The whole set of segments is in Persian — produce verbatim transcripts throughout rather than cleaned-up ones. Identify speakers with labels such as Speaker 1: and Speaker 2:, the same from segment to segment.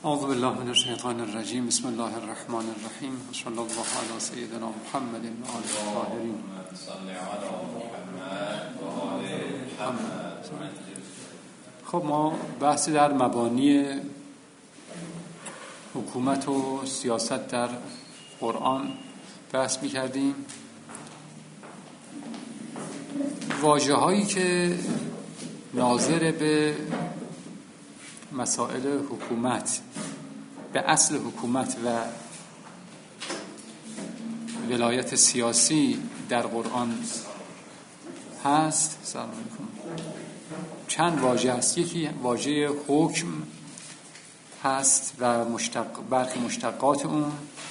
Speaker 1: اعوذ بالله من الشیطان الرجیم. بسم الله الرحمن الرحیم. صلی الله علی سیدنا محمد و آله الطاهرین. خب ما بحثی در مبانی حکومت و سیاست در قرآن بحث می‌کردیم. واژه‌هایی که ناظر به مسائل حکومت، به اصل حکومت و ولایت سیاسی در قرآن هست، سلام علیکم، چند واژه هست. یکی واژه حکم هست و مشتق برخی مشتقات اون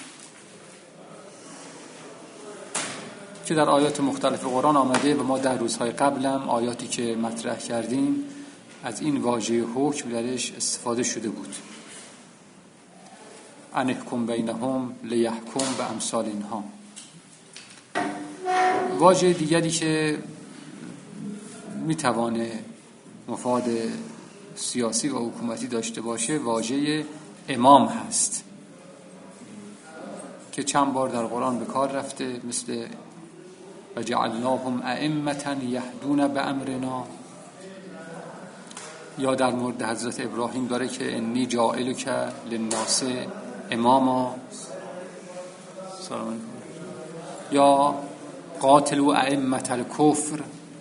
Speaker 1: که در آیات مختلف قرآن آمده و ما در روزهای قبلم آیاتی که مطرح کردیم از این واژه حکم درش استفاده شده بود. ان احکم بینهم لیحکم به امثال اینها. واژه دیگری که میتوانه مفاد سیاسی و حکومتی داشته باشه واژه امام هست که چند بار در قرآن به کار رفته، مثل و جعلناهم ائمة یهدون بامرنا، یا در مورد حضرت ابراهیم داره که انی جاعلک للناس اماما، یا قاتلوا ائمة الکفر.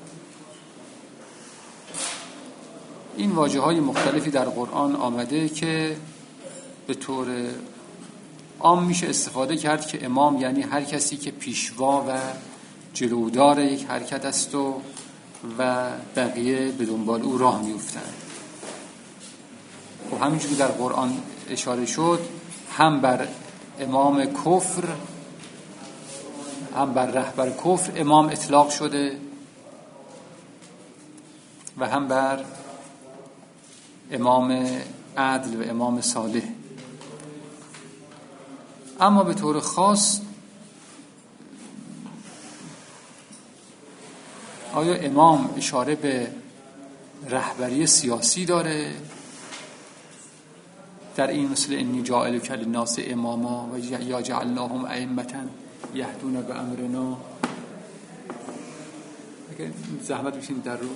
Speaker 1: این واژه های مختلفی در قرآن آمده که به طور عام میشه استفاده کرد که امام یعنی هر کسی که پیشوا و جلودار یک حرکت است و و بقیه به دنبال او راه میافتند. خب همینجوری در قرآن اشاره شد، هم بر امام کفر، هم بر رهبر کفر امام اطلاق شده و هم بر امام عدل و امام صالح. اما به طور خاص آیا امام اشاره به رهبری سیاسی داره در این مثل انی جاعلک للناس اماما و یا جعلناهم ائمة یهدون بامرنا؟ اگر زحمت بشین در رو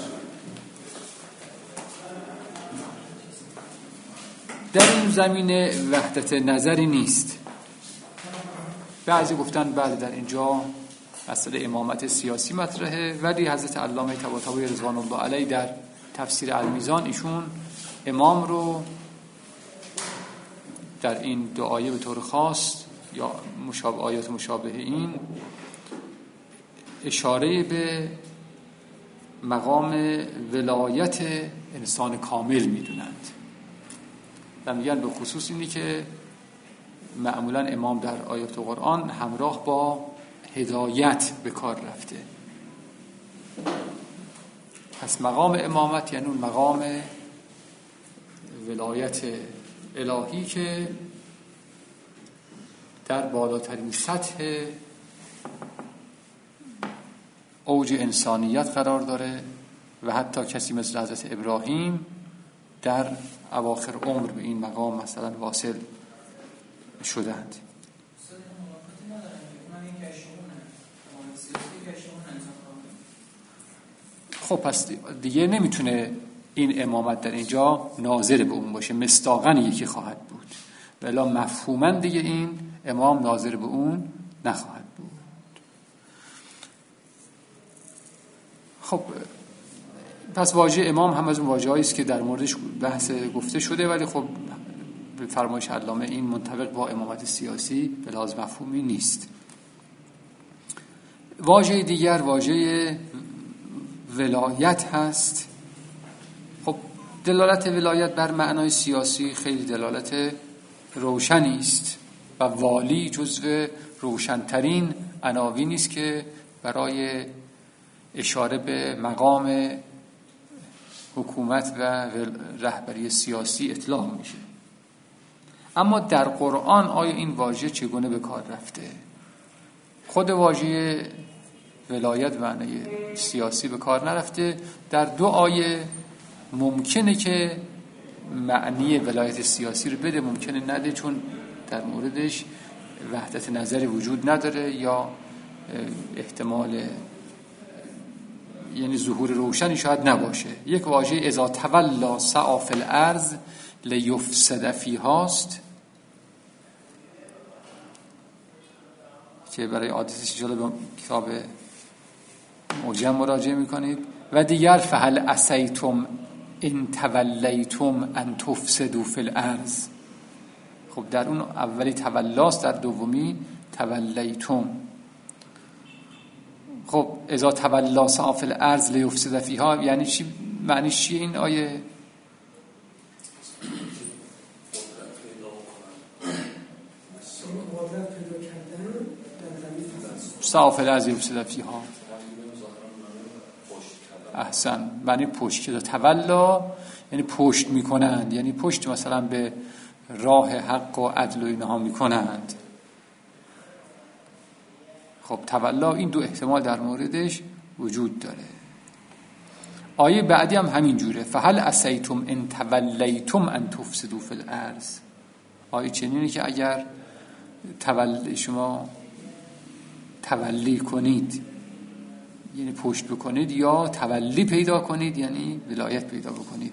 Speaker 1: در این زمینه وحدت نظری نیست. بعضی گفتن بعد در اینجا مسئله امامت سیاسی مطرحه، ولی حضرت علامه طباطبایی رضوان الله علیه در تفسیر المیزان ایشون امام رو در این دو آیه به طور خاص یا مشابه آیات مشابه این اشاره به مقام ولایت انسان کامل میدونند و میگن به خصوص اینی که معمولا امام در آیات قرآن همراه با هدایت به کار رفته. پس مقام امامت یعنی اون مقام ولایت الهی که در بالاترین سطح اوج انسانیت قرار داره و حتی کسی مثل حضرت ابراهیم در اواخر عمر به این مقام مثلا واصل شدند. خب پس دیگه نمیتونه این امامت در اینجا ناظر به اون باشه، مصداقاً یکی خواهد بود، ولی مفهوماً دیگه این امام ناظر به اون نخواهد بود. خب پس واژه امام هم از اون واژه‌هایی است که در موردش بحث گفته شده، ولی خب به فرمایش علامه این منطبق با امامت سیاسی به لحاظ مفهومی نیست. واژه دیگر واژه ولایت هست. خب دلالت ولایت بر معنای سیاسی خیلی دلالت روشنی است و والی جزو روشنترین عناوینی است که برای اشاره به مقام حکومت و رهبری سیاسی اطلاق میشه. اما در قرآن آیا این واژه چگونه به کار رفته؟ خود واژه ولایت معنی سیاسی به کار نرفته. در دو آیه ممکنه که معنی ولایت سیاسی رو بده، ممکنه نده، چون در موردش وحدت نظری وجود نداره یا احتمال یعنی ظهور روشنی شاید نباشه. یک واژه اذا تولا سعی فی الارض لیفسد فیهاست که برای عادتش جلو به کتاب معجم مراجعه میکنید. و دیگر فهل عصیتم ان تولیتم ان تفسدوا فی الارض. خب در اون اولی تولاست، در دومی تولیتم. خب اذا تولا سعی فی الارض لیفسد فیها یعنی چی؟ معنیش چیه این آیه؟ سعی فی الارض لیفسد فیها. احسن، معنی پشت که تولا یعنی پشت میکنند، یعنی پشت مثلا به راه حق و عدل و اینها میکنند. خب تولا این دو احتمال در موردش وجود داره. آیه بعدی هم همین جوره، فهل عصیتم ان تولیتم ان تفسدوا فی الارض. آیه چنینه که اگر تولی شما تولی کنید یعنی پشت بکنید، یا تولی پیدا کنید یعنی ولایت پیدا بکنید.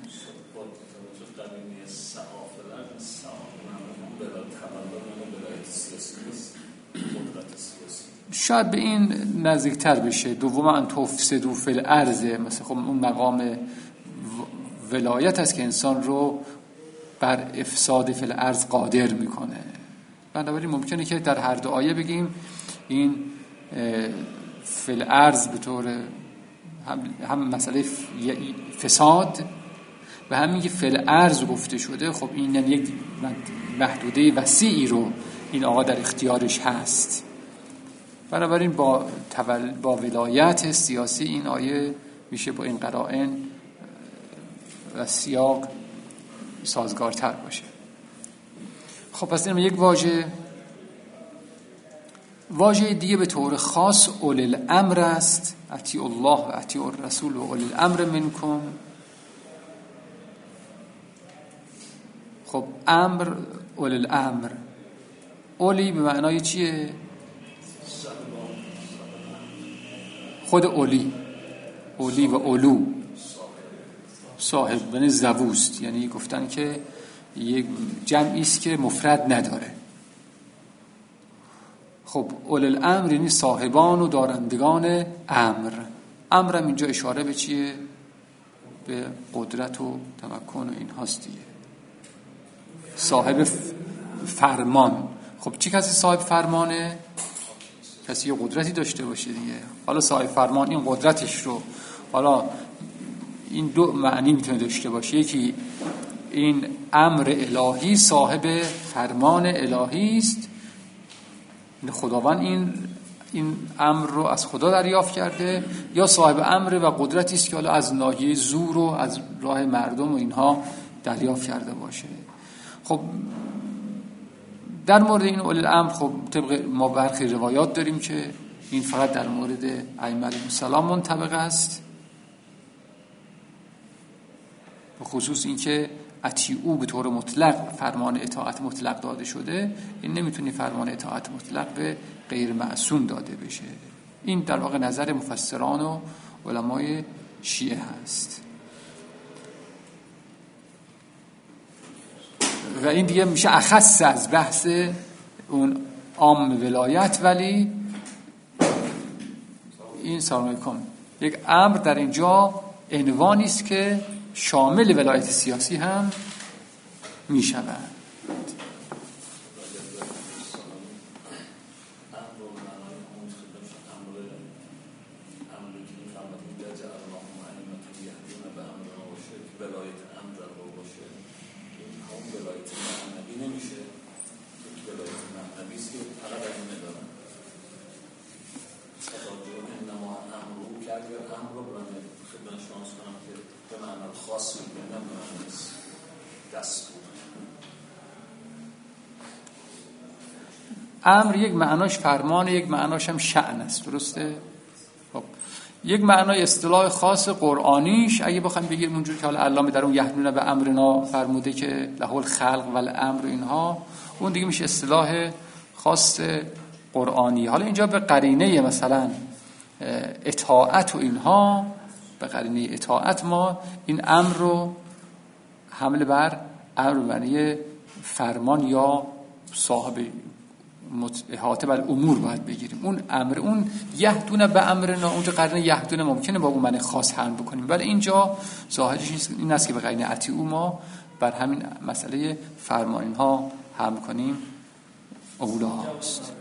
Speaker 1: شاید به این نزدیکتر بشه. دوم ان تفسدوا فی الارض، مثلا خب اون مقام ولایت است که انسان رو بر افساد فی الارض قادر میکنه. بنابراین ممکنه که در هر دو آیه بگیم این فی الارض به طور هم, هم مسئله فساد و هم میگه فی الارض گفته شده. خب این یعنی یک محدوده وسیعی رو این آقا در اختیارش هست. بنابراین با تول... با ولایت سیاسی این آیه میشه با این قرائن و سیاق سازگارتر باشه. خب پس اینم یک واژه. واژه دیگه به طور خاص اولی الامر است، اطیعوا الله و اطیعوا الرسول و اولی الامر منکم. خب امر، اولی الامر، اولی به معنای چیه؟ خود اولی، اولی و اولو صاحب یعنی زووست، یعنی گفتن که یک جمعی است که مفرد نداره. خب اول الامر یعنی صاحبان و دارندگان امر. امرم اینجا اشاره به چیه؟ به قدرت و تمکن و این هاست دیگه. صاحب فرمان. خب چی کسی صاحب فرمانه؟ کسی یه قدرتی داشته باشه دیگه. حالا صاحب فرمان این قدرتش رو، حالا این دو معنی میتونه داشته باشه. یکی این امر الهی صاحب فرمان الهی است، خداوند این این امر رو از خدا دریافت کرده، یا صاحب امر و قدرتی است که حالا از ناحیه زور و از راه مردم و اینها دریافت کرده باشه. خب در مورد این اولی الامر خب طبق ما برخی روایات داریم که این فقط در مورد ائمه علیهم السلام منطبق است، به خصوص این که اطیعوا به طور مطلق فرمان اطاعت مطلق داده شده. این نمیتونی فرمان اطاعت مطلق به غیر معصوم داده بشه. این در واقع نظر مفسران و علمای شیعه هست و این دیگه میشه اخص از بحث اون عام ولایت. ولی این سلام علیکم یک امر در اینجا عنوانی است که شامل ولایت سیاسی هم می شود. امر یک معناش فرمان، یک معناش هم شأن است. درسته؟ خب یک معنای اصطلاح خاص قرآنیش اگه بخوایم بگیم اونجوری که حالا علامه در اون یهدون به امرنا فرموده که له الخلق و الامر اینها، اون دیگه میشه اصطلاح خاص قرآنی. حالا اینجا به قرینه مثلا اطاعت و اینها، به قرینه اطاعت ما این امر رو حمل بر امر معنی فرمان یا صاحب احاطه بر امور باید بگیریم. اون امر، اون یهدون به امرنا، اونجا قرینه یهدون ممکنه با اون معنی خاص حمل بکنیم، ولی اینجا ظاهرش این است که به قرینه اطیعوا ما بر همین مسئله فرمان اینها حمل کنیم اولاست.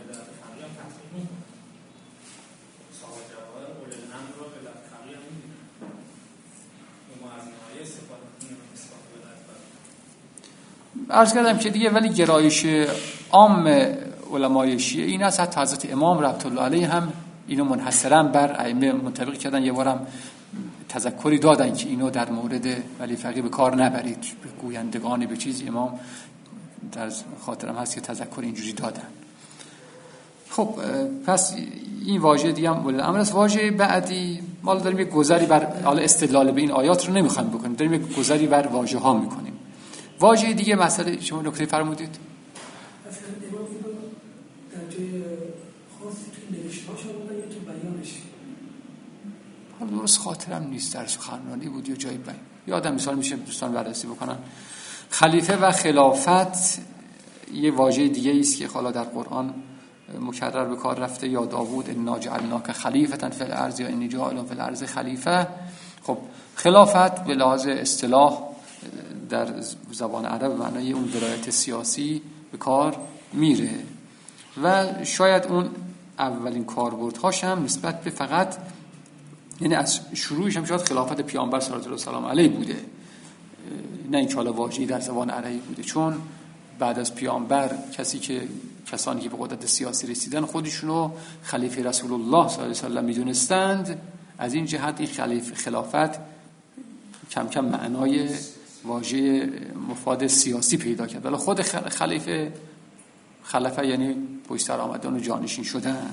Speaker 1: عرض کردم که دیگه ولی گرایش عام علمای شیعه این است، حتی حضرت امام رحمت الله علیه هم اینو منحصرا بر ائمه منطبق کردن. یه بارم تذکری دادن که اینو در مورد ولی فقیه به کار نبرید، به گویندگان به چیزی. امام در خاطرم هست که تذکر اینجوری دادن. خب پس این واژه دیگه هم ولل امر است. واژه بعدی ما داریم یک گذری بر حالا استدلال به این آیات رو نمیخوایم بکنیم، داریم یک گذری بر واژه ها میکنیم. واژه دیگه مسئله شما نکته فرمودید
Speaker 2: مثلا امام اینو در جای خاصی توی نوشته‌هاش آوردن یا تو بیانش؟
Speaker 1: حالا درست خاطرم نیست در سخنرانی بود یا جای بیان، یادم مثال میشه دوستان بررسی بکنن. خلیفه و خلافت یه واژه دیگه است که حالا در قرآن مکرر به کار رفته. یا داوود انا جعلناک خلیفة فی الارض یا انی جاعل فی الارض خلیفه. خب خلافت به لحاظ اصطلاح در زبان عرب معنای اون درایت سیاسی به کار میره و شاید اون اولین کاربردهاش هم نسبت به فقط، یعنی از شروعش هم شاید خلافت پیامبر صلی الله علیه و سلم علیه بوده، نه اینکه حالا واژه‌ای در زبان عربی بوده، چون بعد از پیامبر کسی که کسانی که به قدرت سیاسی رسیدن خودشونو خلیفه رسول الله صلی الله علیه و سلم میدونستند. از این جهت این خلیفه خلافت کم کم معنای واژه مفاد سیاسی پیدا کرد، ولی خود خلیفه خلفه یعنی پشت سر آمدن و جانشین شدن.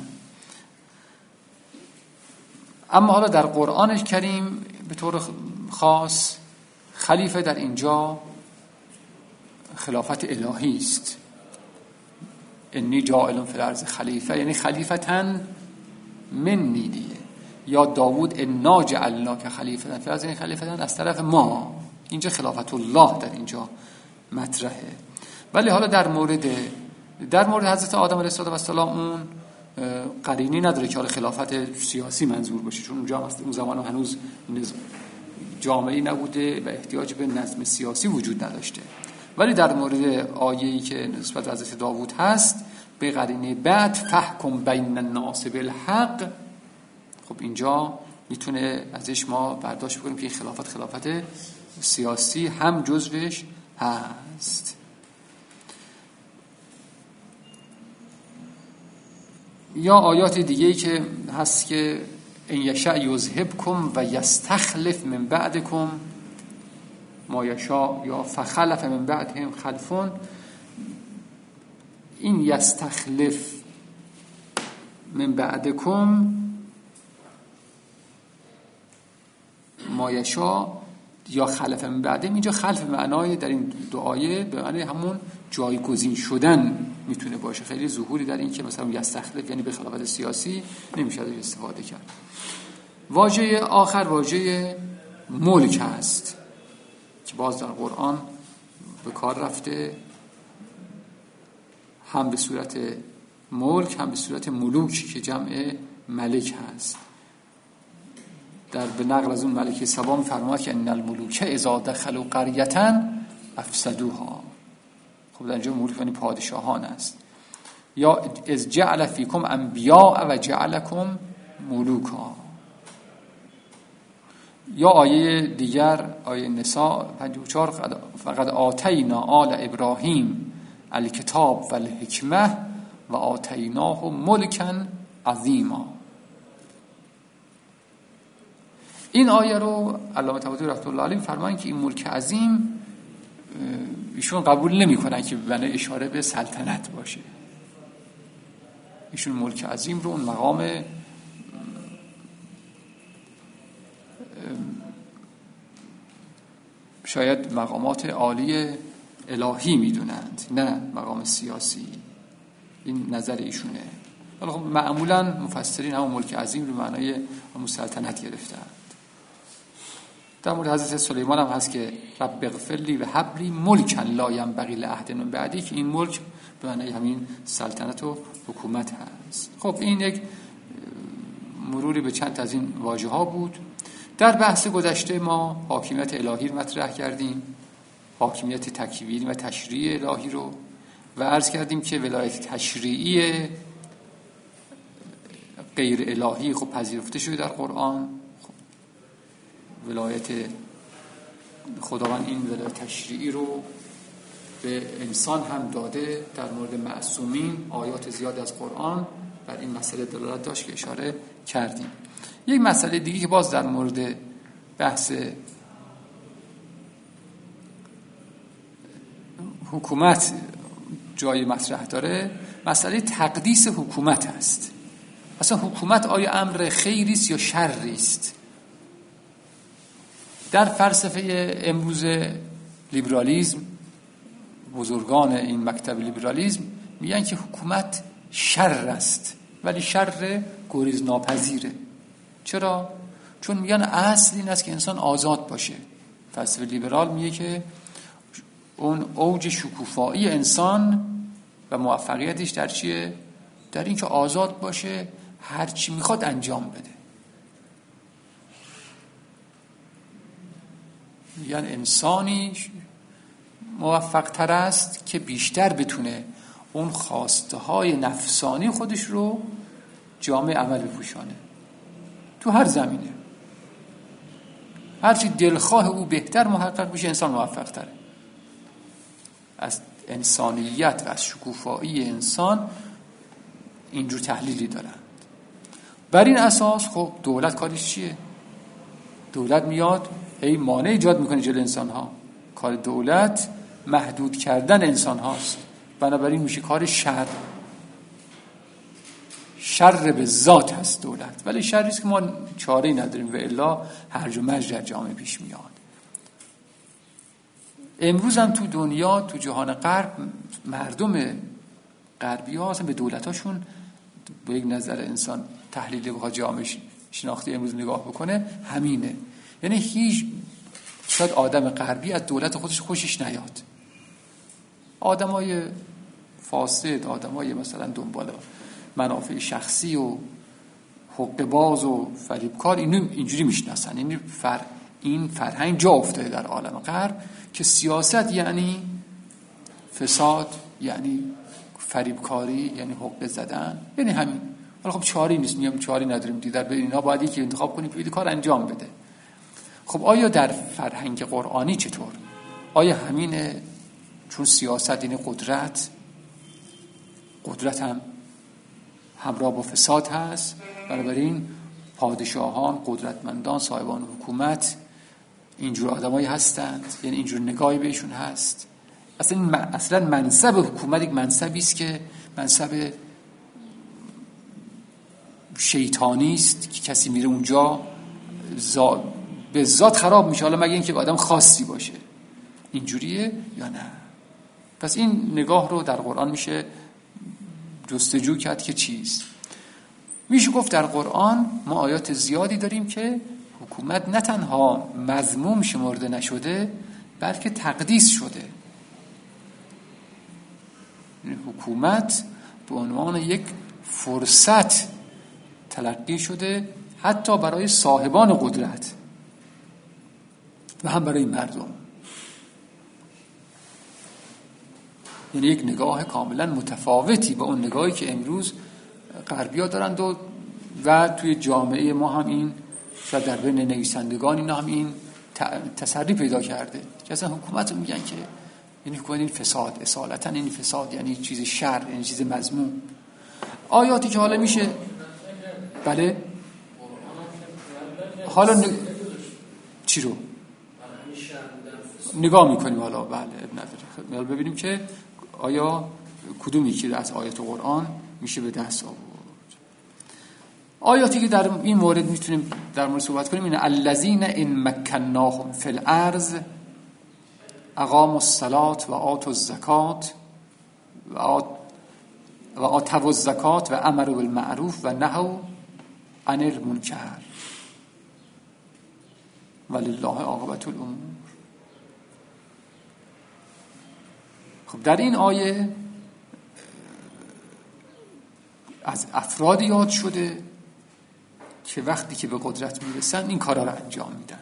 Speaker 1: اما حالا در قرآن کریم به طور خاص خلیفه در اینجا خلافت الهی است. انی جاعل فی الارض خلیفه، یعنی خلیفتن منی دیگه. یا داوود انا جعلناک خلیفه فی الارض، یعنی خلیفتن از طرف ما. اینجا خلافت الله در اینجا مطرحه. ولی حالا در مورد در مورد حضرت آدم علیه السلام اون قرینی نداره که حالا خلافت سیاسی منظور باشه، چون اونجا اون زمان هنوز جامعه‌ای نبوده و احتیاج به نظم سیاسی وجود نداشته. ولی در مورد آیه‌ای که نسبت به حضرت داوود هست به قرینه بعد فحکم بین الناس بالحق، خب اینجا میتونه ازش ما برداشت بکنیم که این خلافت خلافت سیاسی هم جزوش هست. یا آیات دیگه‌ای که هست که ان یشاء یذهبکم و یستخلف من بعدکم ما یشاء، یا فخلف من بعدهم خلفون. این یستخلف من بعدکم ما یشاء یا خلف من بعدهم، اینجا خلف معنای در این دو آیه به معنی همون جایگزین شدن میتونه باشه. خیلی ظهوری در این که مثلا یستخلف یعنی به خلافت سیاسی نمیشه ازش استفاده کرد. واژه آخر واژه ملک هست که باز در قرآن به کار رفته، هم به صورت ملک هم به صورت ملوک که جمع ملک هست. در به نقل از اون ملکه سبا می‌فرماد که ان الملوک اذا دخلوا قرية افسدوها. خب در اینجا ملوک یعنی پادشاهان است. یا از جعل فیکم انبیاء و جعلکم ملوکا. یا آیه دیگر آیه نساء پنجاه و چهار فقط آتینا آل ابراهیم الکتاب و الحکمه و آتیناه ملکا عظیما. این آیه رو علامه طباطبایی رحمة الله علیه فرمایند که این ملک عظیم ایشون قبول نمی‌کنن که به معنی اشاره به سلطنت باشه. ایشون ملک عظیم رو اون مقام شاید مقامات عالی الهی میدونند، نه مقام سیاسی. این نظر ایشونه. ولی خب معمولا مفسرین همون ملک عظیم رو معنای همون سلطنت گرفتند. در مورد حضرت سلیمان هم هست که رب اغفر لی و هب لی ملکا لا ینبغی لأحد من بعدی، که این ملک به معنای همین سلطنت و حکومت هست. خب این یک مروری به چند از این واژه ها بود. در بحث گذشته ما حاکمیت الهی رو مطرح کردیم، حاکمیت تکوینی و تشریعی الهی رو، و عرض کردیم که ولایت تشریعی غیر الهی خب پذیرفته شده در قرآن. خب ولایت خداوند این ولایت تشریعی رو به انسان هم داده. در مورد معصومین آیات زیاد از قرآن بر این مسئله دلالت داشت که اشاره کردیم. یک مسئله دیگه که باز در مورد بحث حکومت جای مطرح داره، مسئله تقدیس حکومت هست. اصلا حکومت آیا امر خیری است یا شری است؟ در فلسفه امروز لیبرالیسم، بزرگان این مکتب لیبرالیسم میگن که حکومت شر است، ولی شر گریز ناپذیره. چرا؟ چون میگن اصل این است که انسان آزاد باشه. فلسفه لیبرال میگه که اون اوج شکوفایی انسان و موفقیتش در چیه؟ در این که آزاد باشه، هر چی میخواد انجام بده. یعنی انسانی موفق تر است که بیشتر بتونه اون خواسته های نفسانی خودش رو جامعه عمل بپوشانه تو هر زمینه. هرچی دلخواه او بهتر محقق بشه، انسان موفق تره. از انسانیت و از شکوفایی انسان اینجور تحلیلی دارند. بر این اساس خب دولت کارش چیه؟ دولت میاد هی مانع ایجاد میکنه جلوی انسان ها. کار دولت محدود کردن انسان هاست. بنابراین میشه کار شر. شر به ذات هست دولت، ولی شری است که ما چاره‌ای نداریم و الا هرج و مرج در جامعه پیش میاد. امروز هم تو دنیا، تو جهان غرب، مردم غربی ها اصلا به دولتاشون با یک نظر انسان تحلیلی بخواد جامعه شناختی امروز نگاه بکنه همینه. یعنی هیچ شاید آدم غربی از دولت خودش خوشش نیاد. آدمای فاسد، آدمای مثلا دنبال منافع شخصی و حقوق باز و فریبکار اینو اینجوری میشناسن. یعنی فر این فرهنگ جا افتاده در عالم غرب که سیاست یعنی فساد، یعنی فریبکاری، یعنی حقوق زدن، یعنی همین. ولی خب چاری نیست، میگم چاری نداریم دیگر، به اینا باید یکی انتخاب کنیم که کار انجام بده. خب آیا در فرهنگ قرآنی چطور؟ آیا همینه؟ چون سیاست یعنی قدرت، قدرت هم همراه با فساد هست. بنابراین پادشاهان، قدرتمندان، صاحبان حکومت اینجور آدمایی هستند، یعنی اینجور نگاهی بهشون هست. اصلا اصلا منصب حکومت یک منصبی است که منصب شیطانی است که کسی میره اونجا زا... به ذات خراب میشه، حالا مگه اینکه آدم خاصی باشه. اینجوریه یا نه؟ پس این نگاه رو در قرآن میشه جستجو کرد که چیست. میشه گفت در قرآن ما آیات زیادی داریم که حکومت نه تنها مذموم شمرده نشده بلکه تقدیس شده. حکومت به عنوان یک فرصت تلقی شده، حتی برای صاحبان قدرت و هم برای مردم. یعنی یک نگاه کاملا متفاوتی با اون نگاهی که امروز غربی‌ها دارند و, و توی جامعه ما هم این شاید در بین نویسندگان اینا هم این تسری پیدا کرده که اصلا حکومت رو میگن که یعنی حکومت این فساد، اصالتا این فساد یعنی چیز شر، یعنی چیز مذموم. آیاتی که حالا میشه بله حالا ن... چی رو نگاه میکنیم حالا بله اب نداره. ببینیم که آیا کدومی که از آیات قرآن میشه به دست آورد. آیاتی که در این مورد میتونیم در مورد صحبت کنیم اینه: الذین ان مکناهم فی الارض اقاموا الصلاة و آتوا الزکات و آتوا الزکات و امروا بالمعروف و نهوا عن المنکر ولله عاقبة الامور. خب در این آیه از افراد یاد شده که وقتی که به قدرت میرسن این کارا رو انجام میدن.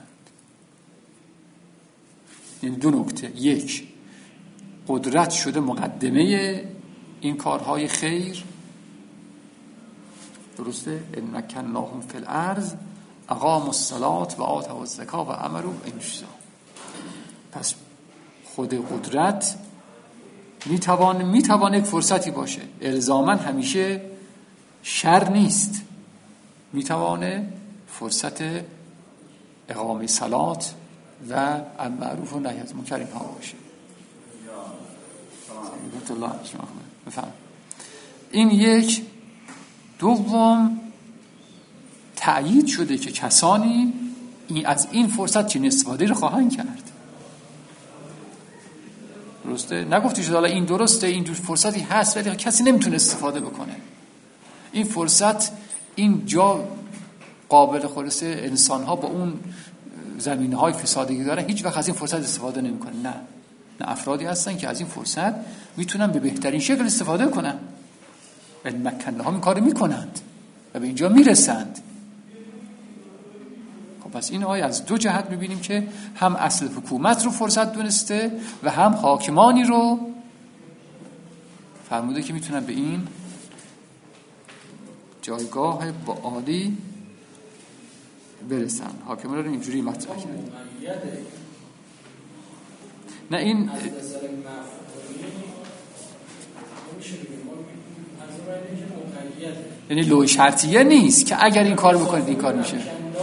Speaker 1: این دو نکته: یک، قدرت شده مقدمه این کارهای خیر، درسته؟ ان مکناهم فی الارض اقاموا الصلاة و آتوا الزکات و امروا بالمعروف. پس خود قدرت میتوان میتوان یک فرصتی باشه، الزاماً همیشه شر نیست، میتوانه فرصت اقامه صلات و معروف و نهی از منکر اینها باشه. بفهم. این یک. دوم، تأیید شده که کسانی این از این فرصت چنین استفاده رو خواهند کرد. درسته؟ نگفتی شده حالا این درسته، این فرصتی هست ولی کسی نمیتونه استفاده بکنه. این فرصت این جا قابل خلاصه انسان ها با اون زمینه های فسادی دارن هیچ وقت از این فرصت استفاده نمیکنه. نه نه افرادی هستن که از این فرصت میتونن به بهترین شکل استفاده کنن و مکنه ها این کارو میکنند و به اینجا میرسند. خب پس این آیه از دو جهت میبینیم که هم اصل حکومت رو فرصت دونسته و هم حاکمانی رو فرموده که میتونن به این جایگاه با عالی برسن. حاکمان رو اینجوری مطرح کرد. نه این یعنی لوی شرطیه نیست که اگر این کار بکنید این کار میشه.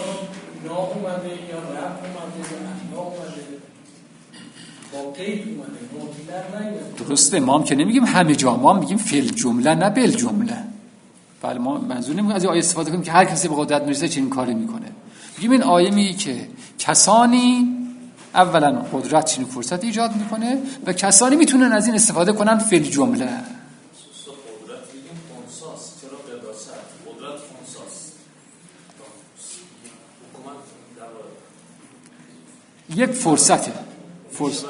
Speaker 1: درسته، ما هم که نمیگیم همه جا، ما هم میگیم فل جمله نه بل جمله. بله، ما منظور نمیگیم از این آیه استفاده کنیم که هر کسی به قدرت میرسه چنین کاری میکنه. میگیم این آیه میگه که کسانی اولا قدرت چنین فرصت ایجاد میکنه و کسانی میتونن از این استفاده کنن فل جمله. یک فرصته فرصت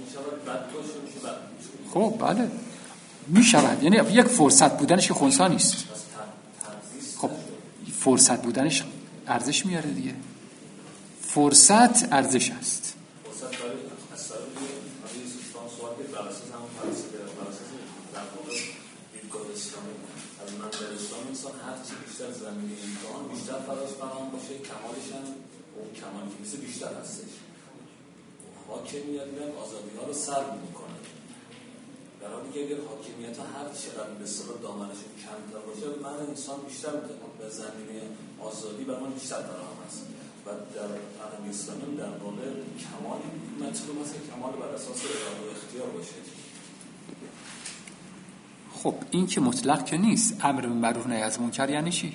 Speaker 1: خب بله میشود، یعنی یک فرصت بودنش که خنثی نیست. خب فرصت بودنش ارزش میاره دیگه. فرصت ارزش است.
Speaker 3: حاکمیت میاد آزادی ها رو سلب میکنه. در حالی که اگر حاکمیت ها هر چقدر به اصطلاح دامنشون کمتر باشه، من انسان بیشتر میتونم به زمینه آزادی و من بیشتر فراهم هست و در عالم اسلامی در واقع کمال مطلوب است، کمال بر اساس اراده و اختیار باشه.
Speaker 1: خب این که مطلق که نیست. امر به معروف نهی از منکر یعنی چی؟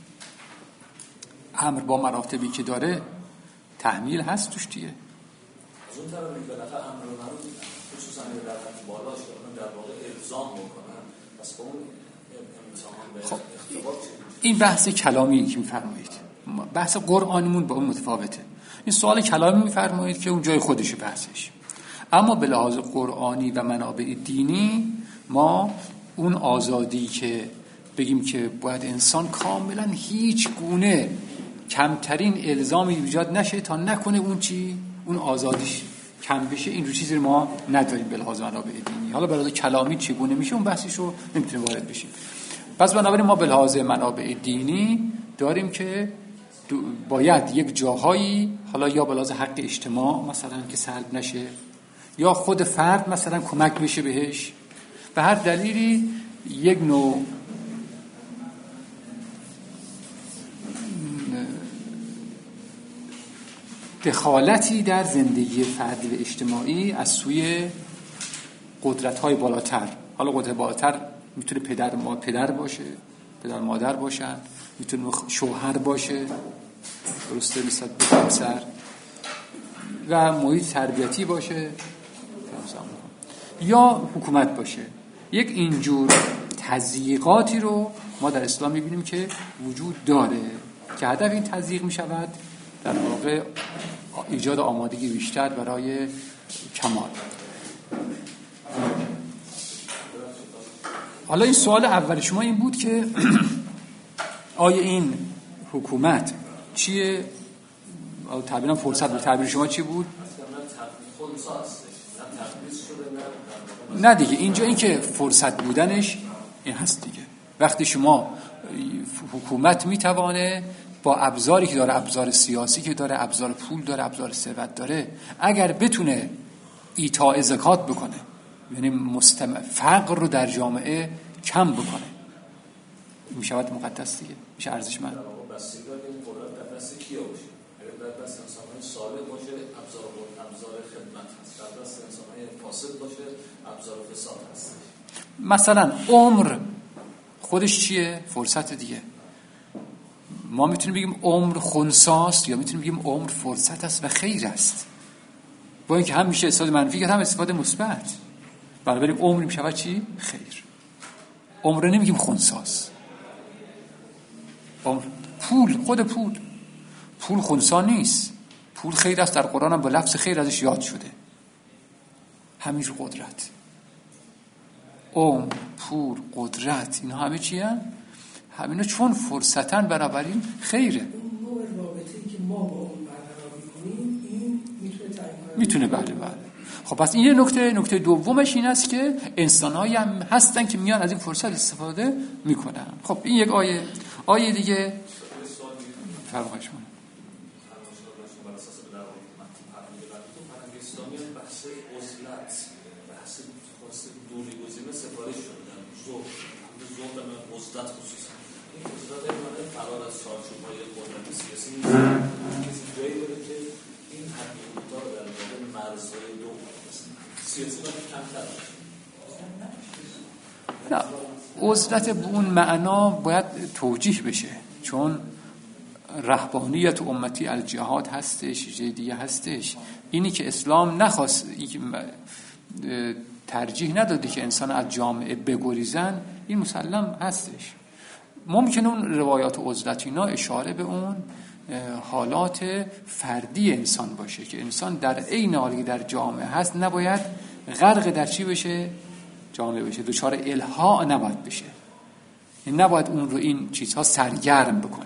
Speaker 1: امر با مراتبی که داره تحمیل هست توش دیگه.
Speaker 3: از اون طرف میگه بالاخره امر به معروف خصوصا در حد بالاش که در واقع الزام بکنن، پس با اون امتحان به
Speaker 1: خب
Speaker 3: اختبار.
Speaker 1: این بحث کلامی که میفرمایید، بحث قرآنیمون با اون متفاوته. این سوال کلامی میفرمایید که اون جای خودشه بحثش، اما به لحاظ قرآنی و منابع دینی ما اون آزادی که بگیم که باید انسان کاملا هیچ گونه کمترین الزامی ایجاد نشه تا نکنه اون چی اون آزادیش کم بشه، این رو چیزی ما نداریم به لحاظ منابع دینی. حالا به لحاظ کلامی چگونه میشه اون بحثش رو نمیتونیم وارد بشیم. پس بنابراین ما به لحاظ منابع دینی داریم که باید یک جاهایی، حالا یا به لحاظ حق اجتماع مثلا که سلب نشه، یا خود فرد مثلا کمک بشه بهش، به هر دلیلی یک نوع دخالتی در زندگی فردی و اجتماعی از سوی قدرت‌های بالاتر. حالا قدرت بالاتر میتونه پدر ما پدر باشه، پدر مادر باشن، میتونه شوهر باشه، درسته، نسبت به همسر، و محیط تربیتی باشه، یا حکومت باشه. یک اینجور تضییقاتی رو ما در اسلام می‌بینیم که وجود داره که هدف این تضییق می‌شود در واقع ایجاد آمادگی بیشتر برای کمال. حالا این سوال اول شما این بود که آیا این حکومت چیه؟ تعبیرم فرصت بود. تعبیر شما چی بود؟ نه دیگه، اینجا این که فرصت بودنش این هست دیگه. وقتی شما حکومت میتوانه با ابزاری که داره، ابزار سیاسی که داره، ابزار پول داره، ابزار ثروت داره، اگر بتونه ایتاء زکات بکنه، یعنی مستمع فقر رو در جامعه کم بکنه، میشود مقدس دیگه، میشه ارزشمند.
Speaker 3: بستگی داره این قدرت در دست کیا باشه. اگر در دست انسان‌های صالح باشه ابزار ابزار خدمت هست، در دست انسان‌های فاسد باشه ابزار فساد هست.
Speaker 1: مثلا عمر خودش چیه؟ فرصت دیگه. ما میتونیم بگیم عمر خنثیست یا میتونیم بگیم عمر فرصت است و خیر است، با اینکه هم میشه استفاده منفی کرد هم استفاده مثبت. بنابراین عمر میشود چی؟ خیر. عمر نمیگیم خنثیست. عمر پول، خود پول پول خنثی نیست، پول خیر است. در قرآن هم با لفظ خیر ازش یاد شده. همینجور قدرت، عمر، پول، قدرت، اینا همه چی هم؟ همینا چون فرصتن بنابراین خیره.
Speaker 2: اون نوع رابطه‌ای که ما با اون برقرار می‌کنیم این میتونه تعیین کنه.
Speaker 1: میتونه بله بله. خب پس این یه نکته نکته دومش این است که انسان‌هایی هم هستن که میان از این فرصت استفاده میکنن. خب این یک آیه. آیه دیگه فرمایش کنید.
Speaker 3: عزلت خصوصا این عزلت معنی فرار از چارچوب‌های قدرت سیاسی نیست. کسی جایی داره که این حد حدودها رو در مورد مرزهای دو سیاسی باید کمتر
Speaker 1: نه، عزلت به اون معنا باید توجیه بشه، چون رهبانیت امتی الجهاد هستش، چیز دیگه هستش. اینی که اسلام نخواست، ترجیح نداده که انسان از جامعه بگریزن، این مسلم هستش. ممکنه اون روایات عزلت اینا اشاره به اون حالات فردی انسان باشه که انسان در عین حالی که در جامعه هست نباید غرق در چی بشه؟ جامعه بشه، دچار الحاح نباید بشه، این نباید اون رو این چیزها سرگرم بکنه.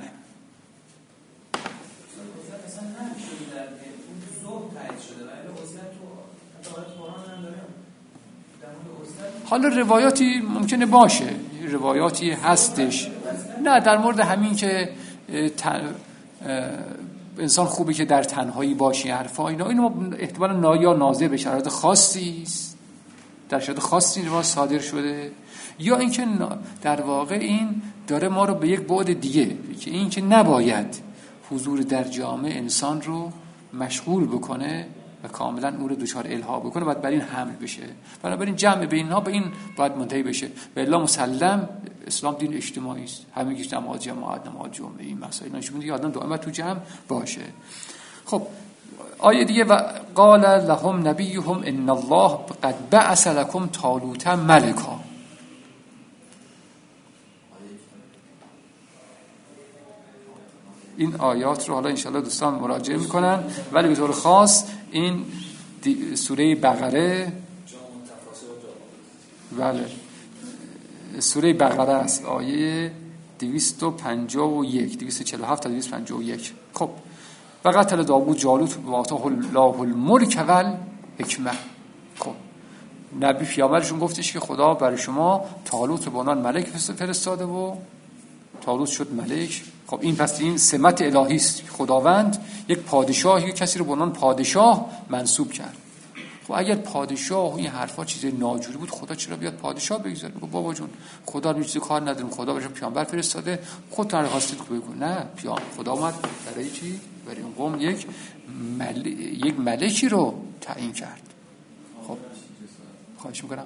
Speaker 1: حالا روایاتی ممکنه باشه، روایاتی هستش، نه در مورد همین که انسان خوبه که در تنهایی باشی، حرفا اینا اینو احتمالاً نایا نازه به شرایط خاصی است، در شرایط خاصی روایت صادر شده، یا اینکه در واقع این داره ما رو به یک بعد دیگه که این که نباید حضور در جامعه انسان رو مشغول بکنه و کاملا او رو دچار الحاح بکنه، باید بر این حمل بشه. بنابراین جمع بین اینها به این باید منتهی بشه. و الا مسلم اسلام دین اجتماعی است، همه گیش نماز جماعت، نماز جمعه، این مسائل نشون میده آدم دائما تو جمع باشه. خب آیه دیگه و قال لهم نبیهم ان الله قد بعث لكم طالوت ملکا. این آیات رو حالا انشالله دوستان مراجعه میکنن، ولی به طور خاص این سوره بقره، بله سوره بقره است، آیه دویست و پنجاه و یک دویست و چهل و هفت تا دویست و پنجاه و یک. خب و قتل داوود جالوت و آتاه الله الملک و الحکمه. خب نبی پیامبرشون گفتش که خدا برای شما طالوت به عنوان ملک فرستاده و طالوت شد ملک. خب این پس این سمت الهی است، خداوند یک پادشاهی کسی رو به عنوان پادشاه منصوب کرد. خب اگر پادشاه و این حرفا چیز ناجوری بود، خدا چرا بیاد پادشاه بگذاره؟ بگو بابا جون خدا رو چیزی کار نداریم، خدا برای پیامبر فرستاده، خودتون رو خواستید که بگو نه، پیام خدا اومد برای چی؟ برای اون قوم یک مل... یک ملکی رو تعیین کرد. خب خواهش میکنم.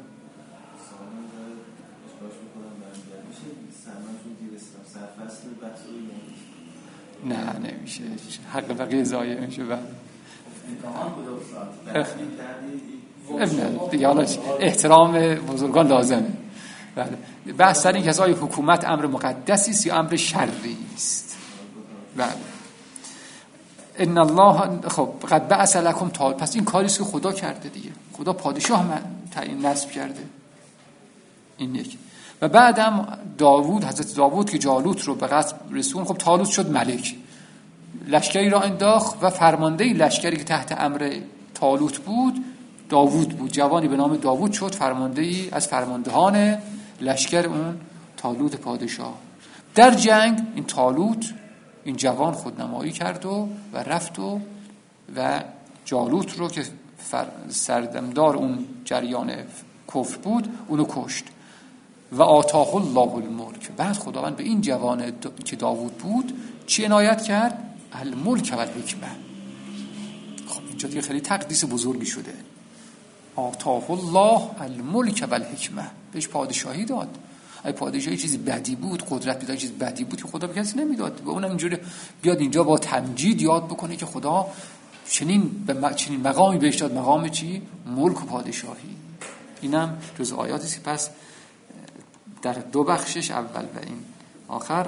Speaker 1: نه نمیشه، حق بقیه ضایع میشه. بعد دیگه حالا احترام بزرگان لازمه. بله. بحث سر این که آیا حکومت امر مقدسی است یا امر شرعی است. بله. ان الله خب قد بعث لكم تا، پس این کاری است که خدا کرده دیگه. خدا پادشاه من تعیین نصب کرده. این یک. و بعدم داوود، حضرت داوود که جالوت رو به قتل رسون، خب طالوت شد ملک، لشکری را انداخت و فرمانده لشکری که تحت امر طالوت بود داوود بود. جوانی به نام داوود شد فرمانده ای از فرماندهان لشکر اون طالوت پادشاه. در جنگ این طالوت، این جوان خودنمایی کرد و و رفت و و جالوت رو که سردمدار اون جریان کفر بود اونو کشت. و آتاه الله الملک. بعد خداوند به این جوان که داوود بود چی عنایت کرد؟ الملک و الحکمه. خب اینجا دیگه خیلی تقدیس بزرگی شده. آتاه الله الملک و الحکمه، بهش پادشاهی داد. اگه پادشاهی چیزی بدی بود، قدرت بیدار چیزی بدی بود که خدا به کسی نمیداد. به اونم اینجوری بیاد اینجا با تمجید یاد بکنه که خدا چنین به چنین مقامی بهش داد، مقام چی؟ ملک و پادشاهی. اینم جز آیاتی است. پس در دو بخشش، اول و این آخر،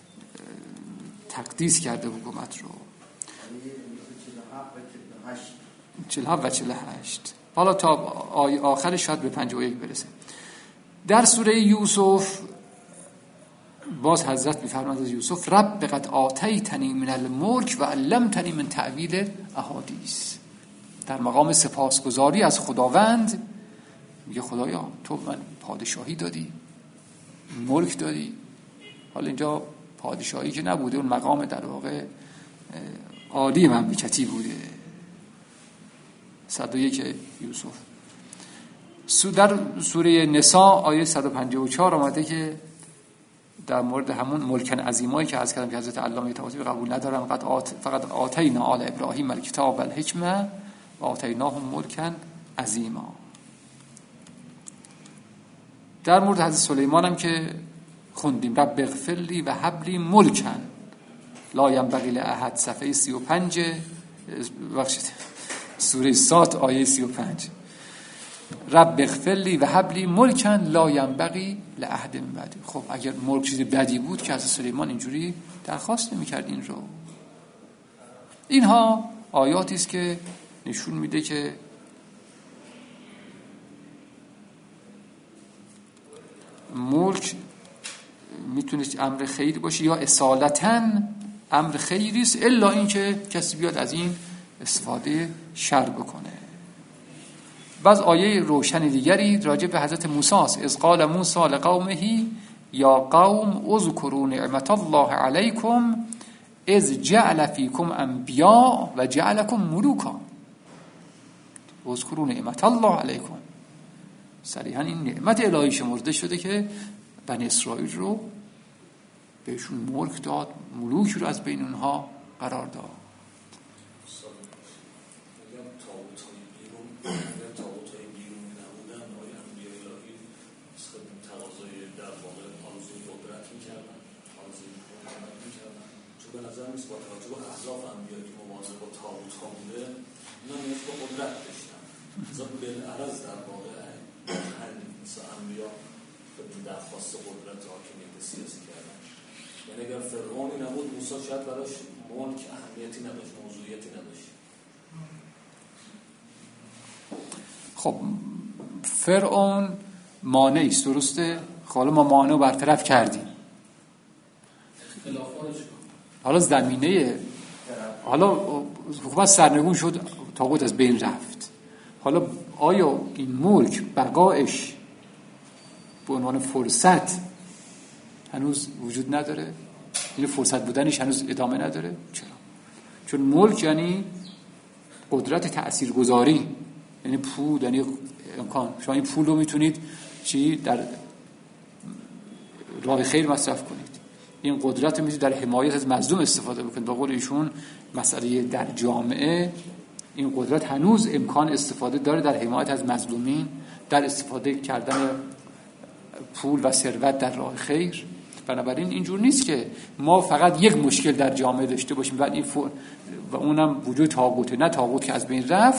Speaker 1: تقدیس کرده حکومت رو. چهل و هفت و چهل و هشت. حالا تا آخرش شاید به پنجاه و یک برسه. در سوره یوسف باز حضرت می‌فرماید از یوسف: رب قد آتیتنی من الملک و علمتنی من تأویل احادیث. در مقام سپاسگزاری از خداوند میگه خدایا تو من پادشاهی دادی، ملک دادی. حالا اینجا پادشاهی که نبوده، اون مقام در واقع عالی مملکتی بوده. صد و یک یوسف. در سوره نساء آیه صد و پنجاه و چهار آمده که در مورد همون ملکن عظیمایی که عرض کردم که حضرت علامه طباطبایی قبول ندارن، فقط آت فقط آتینا آل ابراهیم الکتاب والحکمه و آتیناهم ملکن عظیما. در مورد حضرت سلیمان هم که خوندیم رب اغفر لی و هب لی ملکن لا ینبغی لاحد، صفحه سی و پنج بخشید سوره صاد آیه سی و پنج. رب اغفر لی و هب لی ملکن لا ینبغی لاحد من بعدی. خب اگر ملک چیز بدی بود که حضرت سلیمان اینجوری درخواست نمی‌کرد این رو. اینها آیاتی است که نشون میده که ملک میتونه امر خیری باشه یا اصالتاً امر خیری است، الا اینکه کسی بیاد از این استفاده شر بکنه. بعض آیه روشن دیگری راجع به حضرت موسی است. اذ قال موسی لقومه یا قوم اذکروا نعمت الله علیکم اذ جعل فیکم انبیاء و جعلکم ملوکا. اذکروا نعمت الله علیکم، صریحا این نعمت الهی شمرده شده که بنی اسرائیل رو بهشون ملک داد، ملوک رو از بین اونها قرار داد.
Speaker 3: به نظر نیست با توجه به احلاف انبیایی که مواظب با طاغوت ها بوده، اینا نیاز به قدرت داشتن. مثلا بالعرض در واقع مثل انبیا به درخواست قدرت حاکمیت سیاسی کردن. یعنی اگر فرعونی نبود موسی شاید براش ملک اهمیتی نداشت، موضوعیتی نداشت.
Speaker 1: خب فرعون مانعی است، درسته؟ حالا ما مانع رو برطرف کردیم. حالا زمینه حالا حکومت سرنگون شد، طاغوت از بین رفت. حالا آیا این ملک بقایش به عنوان فرصت هنوز وجود نداره؟ این فرصت بودنش هنوز ادامه نداره؟ چرا؟ چون ملک یعنی قدرت تاثیرگذاری، یعنی پول، یعنی امکان. شما این پول رو میتونید چی در راه خیر مصرف کنید، این قدرت رو میتونید در حمایت از مظلوم استفاده بکنید. با قول ایشون مسئله در جامعه این قدرت هنوز امکان استفاده داره در حمایت از مظلومین، در استفاده کردن پول و ثروت در راه خیر. بنابراین اینجور نیست که ما فقط یک مشکل در جامعه داشته باشیم بعد این فور و اونم وجود طاغوت، نه طاغوت که از بین رفت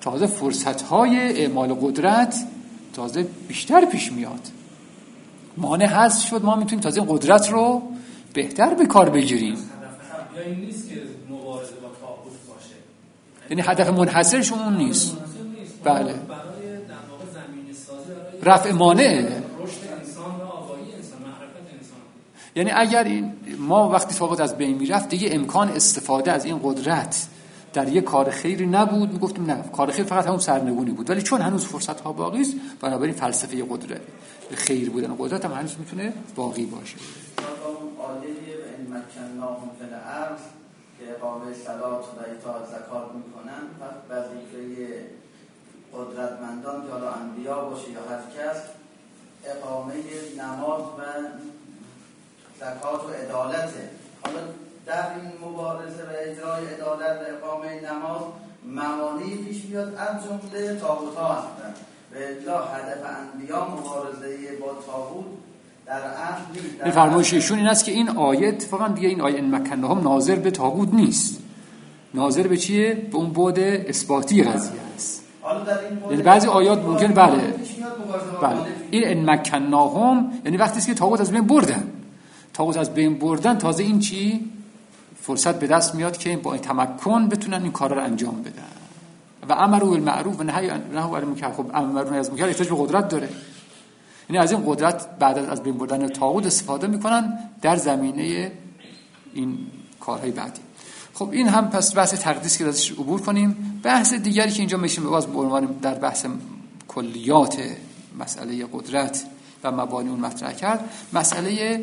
Speaker 1: تازه فرصت‌های اعمال قدرت تازه بیشتر پیش میاد. مانع حذف شد، ما میتونیم تازه قدرت رو بهتر به کار بگیریم.
Speaker 4: یا این نیست که مبارزه با طاغوت باشه،
Speaker 1: یعنی هدف منحصرش اون نیست. بله.
Speaker 4: برای در واقع زمینه سازی برای
Speaker 1: رفع مانع
Speaker 4: رشد انسان و آگاهی انسان، معرفت انسان.
Speaker 1: یعنی اگر این ما وقتی طاغوت از بین میرفت دیگه امکان استفاده از این قدرت در یک کار خیری نبود، میگفتیم نه کار خیر فقط همون سرنگونی بود. ولی چون هنوز فرصت ها باقی است، بنابراین فلسفه قدرت خیر بودن قدرت هم هنوز میتونه باقی باشه.
Speaker 5: آیه این مکناهم فی الارض که اقامه صلات و ایتاء زکات میکنن، پس وظیفه قدرتمندان که حالا انبیا باشه یا هر کس اقامه نماز و زکات و عدالته. حالا در این مبارزه و اجرای عدالت و اقامه نماز موانعی پیش میاد، از جمله طاغوت‌ها هستند. و الا هدف انبیا مبارزه با طاغوت در اصل نیست.
Speaker 1: فرمایش ایشون این است که این آیه اتفاقا دیگه این آیه ان مکناهم ناظر به طاغوت نیست، ناظر به چیه؟ به اون بعد اثباتی قضیه است. یعنی بعضی آیات ممکن بله بله این ان مکناهم یعنی وقتی است که طاغوت از بین بردن، طاغوت از بین بردن تازه این چی فرصت به دست میاد که با این تمکن بتونن این کارا رو انجام بدن. و امر بالمعروف و نهی عن المنکر. خب امر بالمعروف احتیاج به قدرت داره، یعنی از این قدرت بعد از بین بردن طاغوت استفاده میکنن در زمینه این کارهای بعدی. خب این هم پس بحث تقدیس که ازش عبور کنیم. بحث دیگری که اینجا میشیم باز به عنوان در بحث کلیات مسئله قدرت و مبانی اون مطرح کرد، مسئله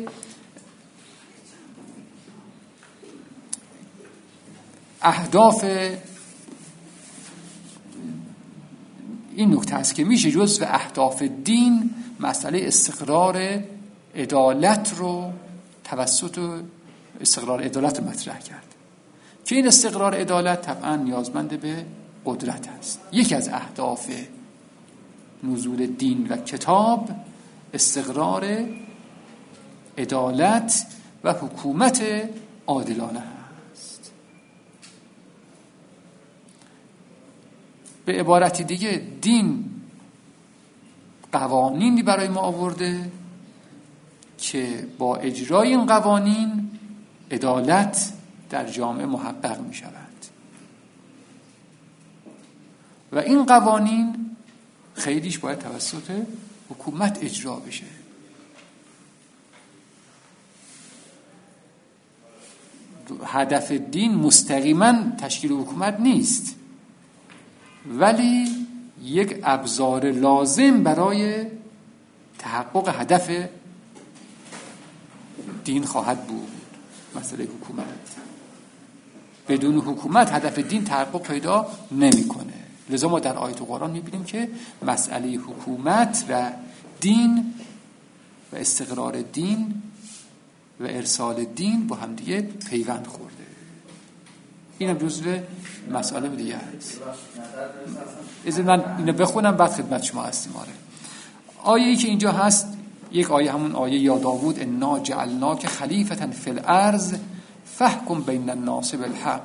Speaker 1: اهداف این نکته است که میشه جزء اهداف دین مسئله استقرار عدالت رو توسط استقرار عدالت رو مطرح کرد که این استقرار عدالت طبعا نیازمند به قدرت است. یکی از اهداف نزول دین و کتاب استقرار عدالت و حکومت عادلانه است. به عبارتی دیگه دین قوانینی برای ما آورده که با اجرای این قوانین عدالت در جامعه محقق می شود و این قوانین خیلیش باید توسط حکومت اجرا بشه. هدف دین مستقیما تشکیل حکومت نیست، ولی یک ابزار لازم برای تحقق هدف دین خواهد بود. مسئله حکومت، بدون حکومت هدف دین تحقق پیدا نمیکنه. لذا ما در آیات قرآن میبینیم که مسئله حکومت و دین و استقرار دین و ارسال دین با هم دیگه پیوند خورده. اینم جزو مسئله دیگه هست. از من اینو بخونم بعد خدمت شما هستیم. آره آیه‌ای که اینجا هست یک آیه همون آیه یا داوود انا جعلناک خلیفة فی الارض فاحکم بین الناس بالحق.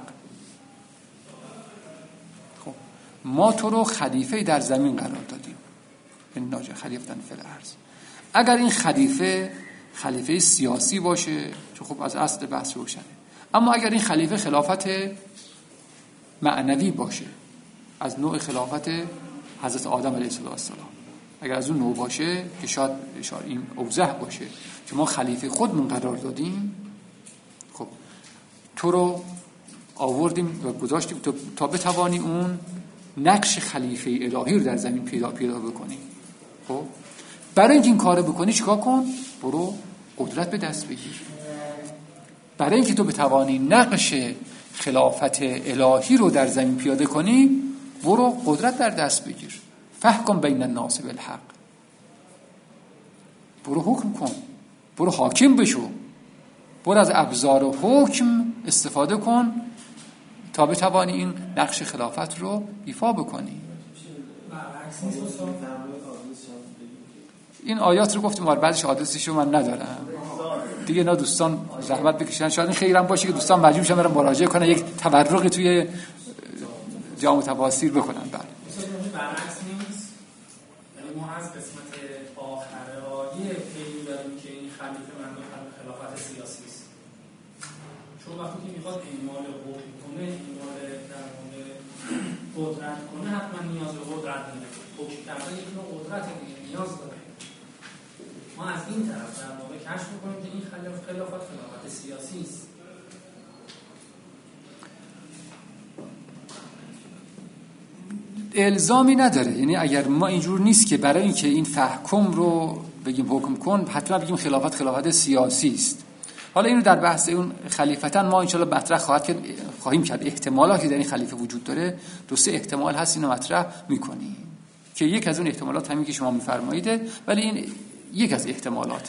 Speaker 1: خب ما تو رو خلیفه در زمین قرار دادیم. انا خلیفة فی الارض. اگر این خلیفه خلیفه سیاسی باشه چون خب از اصل بحث روشنه، اما اگر این خلیفه خلافت معنوی باشه از نوع خلافت حضرت آدم علیه السلام، اگر از اون نوع باشه که شاید این اوضح باشه که ما خلیفه خودمون قرار دادیم، خب تو رو آوردیم و گذاشتیم تا بتوانی اون نقش خلیفه الهی رو در زمین پیدا پیدا بکنی. خب برای اینکه این کارو بکنی چیکار کن؟ برو قدرت به دست بگیر. برای اینکه تو بتوانی نقش خلافت الهی رو در زمین پیاده کنی برو قدرت در دست بگیر. فحکم بین الناس بالحق. برو حکم کن، برو حاکم بشو، برو از ابزار حکم استفاده کن تا بتوانی این نقش خلافت رو ایفا بکنی. این آیات رو گفتیم آره بعضیش آدرسش رو من ندارم دیگه، اینا دوستان زحمت بکشن، شاید این خیرم باشه که دوستان مجبور شن برن مراجعه کنن یک تبرقی توی جامع تفاسیر بکنن. بله
Speaker 4: پیگیری داریم که این خلیفه مردم خلافت سیاسی است. چون وقتی که میخواد اعمال حکم کنه، اعمال در مورد قدرت کنه، حتما نیاز به قدرت داره. حکم کردن یک نوع قدرت دیگه نیاز داره. ما از این طرف در واقع کشف می‌کنیم که این خلاف خلافت خلافت سیاسی است.
Speaker 1: الزامی نداره. یعنی اگر ما اینجور نیست که برای اینکه این فحکم رو بگیم حکم کن حتما بگیم خلافت خلافت سیاسی است. حالا اینو در بحث اون خلیفتن ما انشالله مطرح خواهد کرد، خواهیم کرد. احتمالاتی در این خلیفه وجود داره، دو سه احتمال هست، اینو مطرح می‌کنیم که یک از اون احتمالات همین که شما می‌فرمایید، ولی این یک از احتمالاته.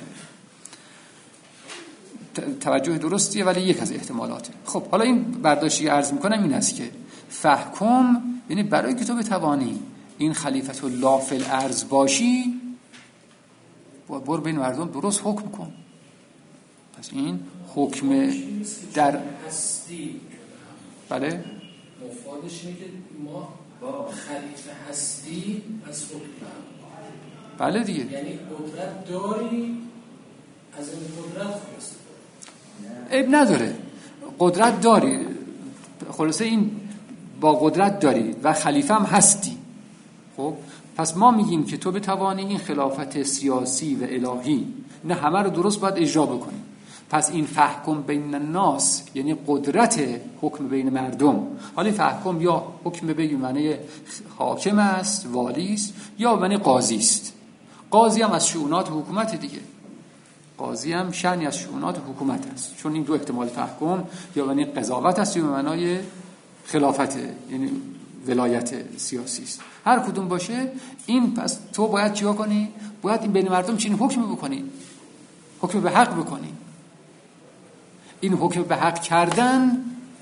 Speaker 1: توجه درستیه ولی یک از احتمالاته. خب حالا این برداشتی که عرض می‌کنم این است که فحکم یعنی برای که تو بتوانی این خلیفت الله فی الارض باشی، برو بین مردم درست حکم کن. پس این حکم در
Speaker 6: هستی،
Speaker 1: بله
Speaker 6: مفادش اینه که ما با خلیفه هستی از حکم،
Speaker 1: بله دیگه،
Speaker 6: یعنی قدرت داری، از این قدرت خواست
Speaker 1: عیب نداره، قدرت داری، خلاصه این با قدرت داری و خلیفه هم هستی. خب پس ما میگیم که تو بتوانی این خلافت سیاسی و الهی نه همه رو درست باید اجرا بکنی. پس این فحکم بین الناس یعنی قدرت حکم بین مردم. حالا این فحکم یا حکم بگیم معنی حاکم است، والی است، یا معنی قاضی است. قاضی هم از شؤونات حکومت دیگه، قاضی هم شأنی از شؤونات حکومت است، چون این دو احتمال فحکم یا معنی قضاوت است یا معنای خلافت یعنی ولایت سیاسی است. هر کدوم باشه این پس تو باید چیا کنی؟ باید این بین مردم چنین حکم بکنی، حکم به حق بکنی. این حکم به حق کردن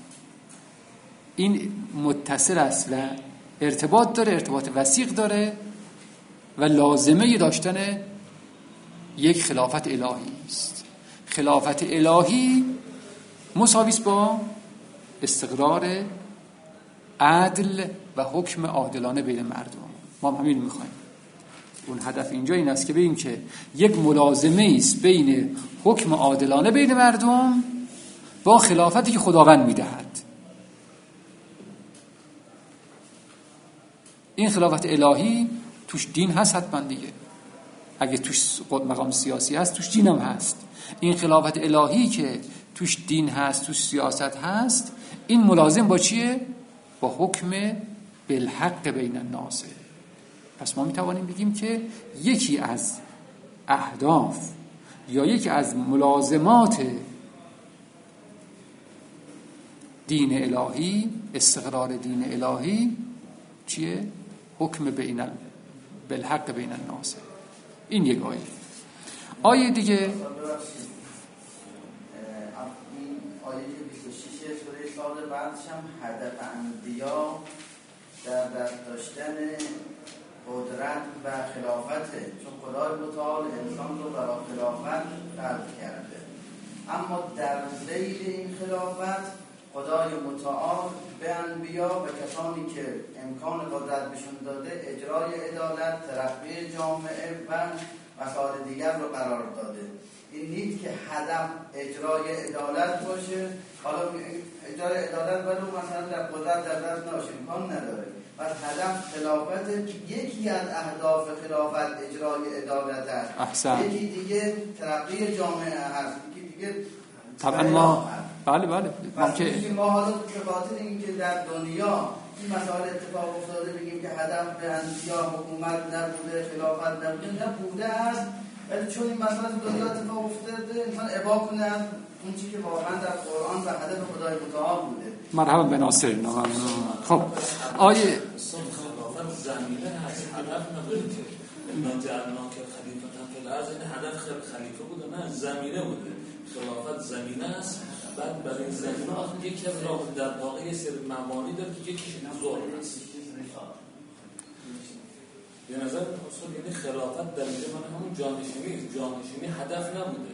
Speaker 1: این متصل است و ارتباط داره، ارتباط وثیق داره و لازمه داشتن یک خلافت الهی است. خلافت الهی مساوی است با استقرار عدل و حکم عادلانه بین مردم. ما هم همین میخوایم. اون هدف اینجا این است که ببینیم که یک ملازمه است بین حکم عادلانه بین مردم با خلافتی که خداوند میدهد. این خلافت الهی توش دین هست حتما دیگه، اگه توش مقام سیاسی هست توش دین هم هست. این خلافت الهی که توش دین هست، توش سیاست هست، این ملازم با چیه؟ با حکم بالحق بین الناس. پس ما میتوانیم بگیم که یکی از اهداف یا یکی از ملازمات دین الهی، استقرار دین الهی چیه؟ حکم بین بالحق بین الناس. این یک آیه. آیه دیگه
Speaker 5: این آیه بیست و شش سوره سال بعدش هم هدف انبیا در دست داشتن قدرت و خلافته، چون خدای متعال انسان رو برای خلافت خلق کرده. اما در ذیل این خلافت خدای متعال به انبیا و کسانی که امکان قدرت بهشون داده اجرای عدالت، ترقی جامعه و مسائل دیگر رو قرار داده. این نیست که هدف اجرای عدالت باشه، حالا اجرای عدالت ولی مثلا در قدرت در دست نباشه، امکان نداره. پس هدف خلافت یکی از اهداف خلافت اجرای عدالت است.
Speaker 1: احسن.
Speaker 5: یکی دیگه ترقی جامعه هست، یکی دیگه
Speaker 1: طبعا ما بله بله ما که
Speaker 5: ما حالا به خاطر اینکه در دنیا این مسائل اتفاق افتاده بگیم که هدف به انبیا حکومت نبوده، خلافت نبوده، نبوده است، ولی چون این مسائل دنیا اتفاق افتاده انسان ابا کنه اون چیزی که واقعا در قرآن و هدف خدای متعال بوده.
Speaker 1: مرحبا به ناصرین. خب آیه
Speaker 3: خلافت زمینه هست، هدف نبوده که من جعلنا که خلیفه فی الارض، این هدف خلیفه بوده نه زمینه بوده. خلافت زمینه است، بعد برای زمینه آخر یکی از راه در واقع یه سری مبانی داره که یکیش ظلم است. به نظر اصول یعنی خلافت در اینجا من همون جانشینی جانشینی هدف نبوده،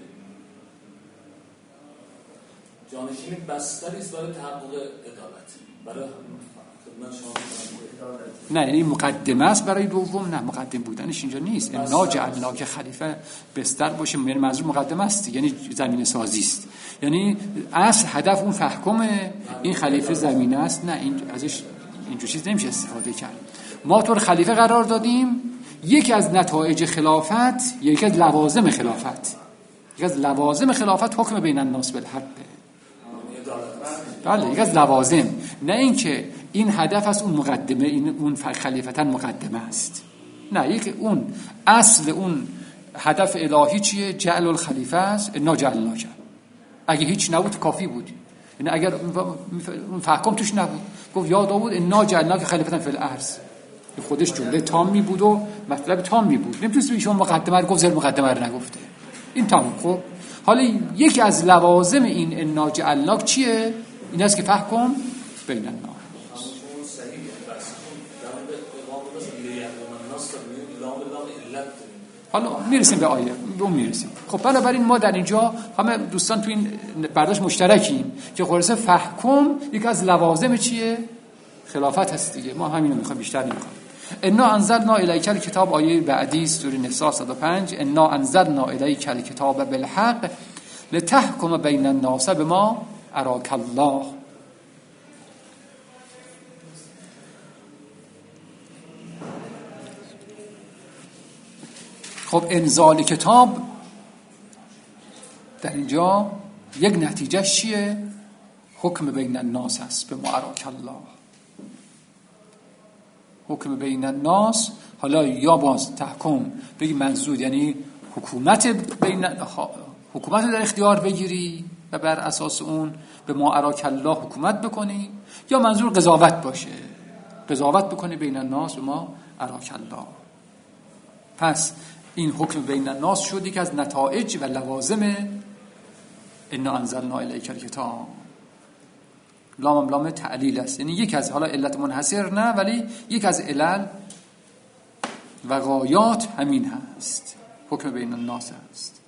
Speaker 3: جانشینی بستری است برای تحقق عدالت، برای
Speaker 1: نه یعنی مقدمه است برای دوم، نه مقدم بودنش اینجا نیست. انا جعلناک خلیفه بستر باشه، یعنی منظور مقدمه است، یعنی زمینه سازی است. یعنی اصل هدف اون فحکمه، این خلیفه زمینه است. نه این ازش اینجور چیز نمیشه استفاده کرد. ما تو رو خلیفه قرار دادیم، یکی از نتایج خلافت، یکی از لوازم خلافت، یکی از لوازم خلافت حکم بین الناس بالحق. بله یکی از لوازم، نه اینکه این هدف از اون مقدمه، این اون خلیفتن مقدمه است. نه یک اون اصل اون هدف الهی چیه؟ جعل الخلیفه است. انا جعلناک. اگه هیچ نبود کافی بود. یعنی اگر اون فحکم توش نبود، گفت یا داوود انا جعلناک خلیفتن فی الارض، خودش جمله تامی بود و مطلب تامی بود. نمیتونست ایشون مقدمه رو گفت، زیر مقدمه رو نگفته. این تمام. خب حالا یکی از لوازم این انا جعلناک چیه؟ این است که فحکم بین الناس. حالا میرسیم به آیه، به اون میرسیم. خب بنابراین ما در اینجا همه دوستان تو این برداشت مشترکیم که خلاصه فحکم یک از لوازم چیه؟ خلافت هست دیگه. ما همین رو میخوایم، بیشتر نمیخوایم. انا انزلنا الیک الکتاب، آیه بعدی سوره نساء صد و پنج. انا انزلنا الیک الکتاب بالحق لتحکم بین الناس بما اراک الله. خب انزال کتاب در اینجا یک نتیجه چیه؟ حکم بین الناس است به ما اراک الله. حکم بین الناس، حالا یا باز تحکم بگی منظور یعنی حکومت بین حکومت در اختیار بگیری و بر اساس اون به ما اراک الله حکومت بکنی، یا منظور قضاوت باشه، قضاوت بکنی بین الناس به ما اراک الله. پس این حکم بین الناس شد یک از نتایج و لوازم انا انزلنا الیک الکتاب. لام لام تعلیل است، یعنی یک از، حالا علت منحصر نه، ولی یک از علل و غایات همین هست، حکم بین الناس هست.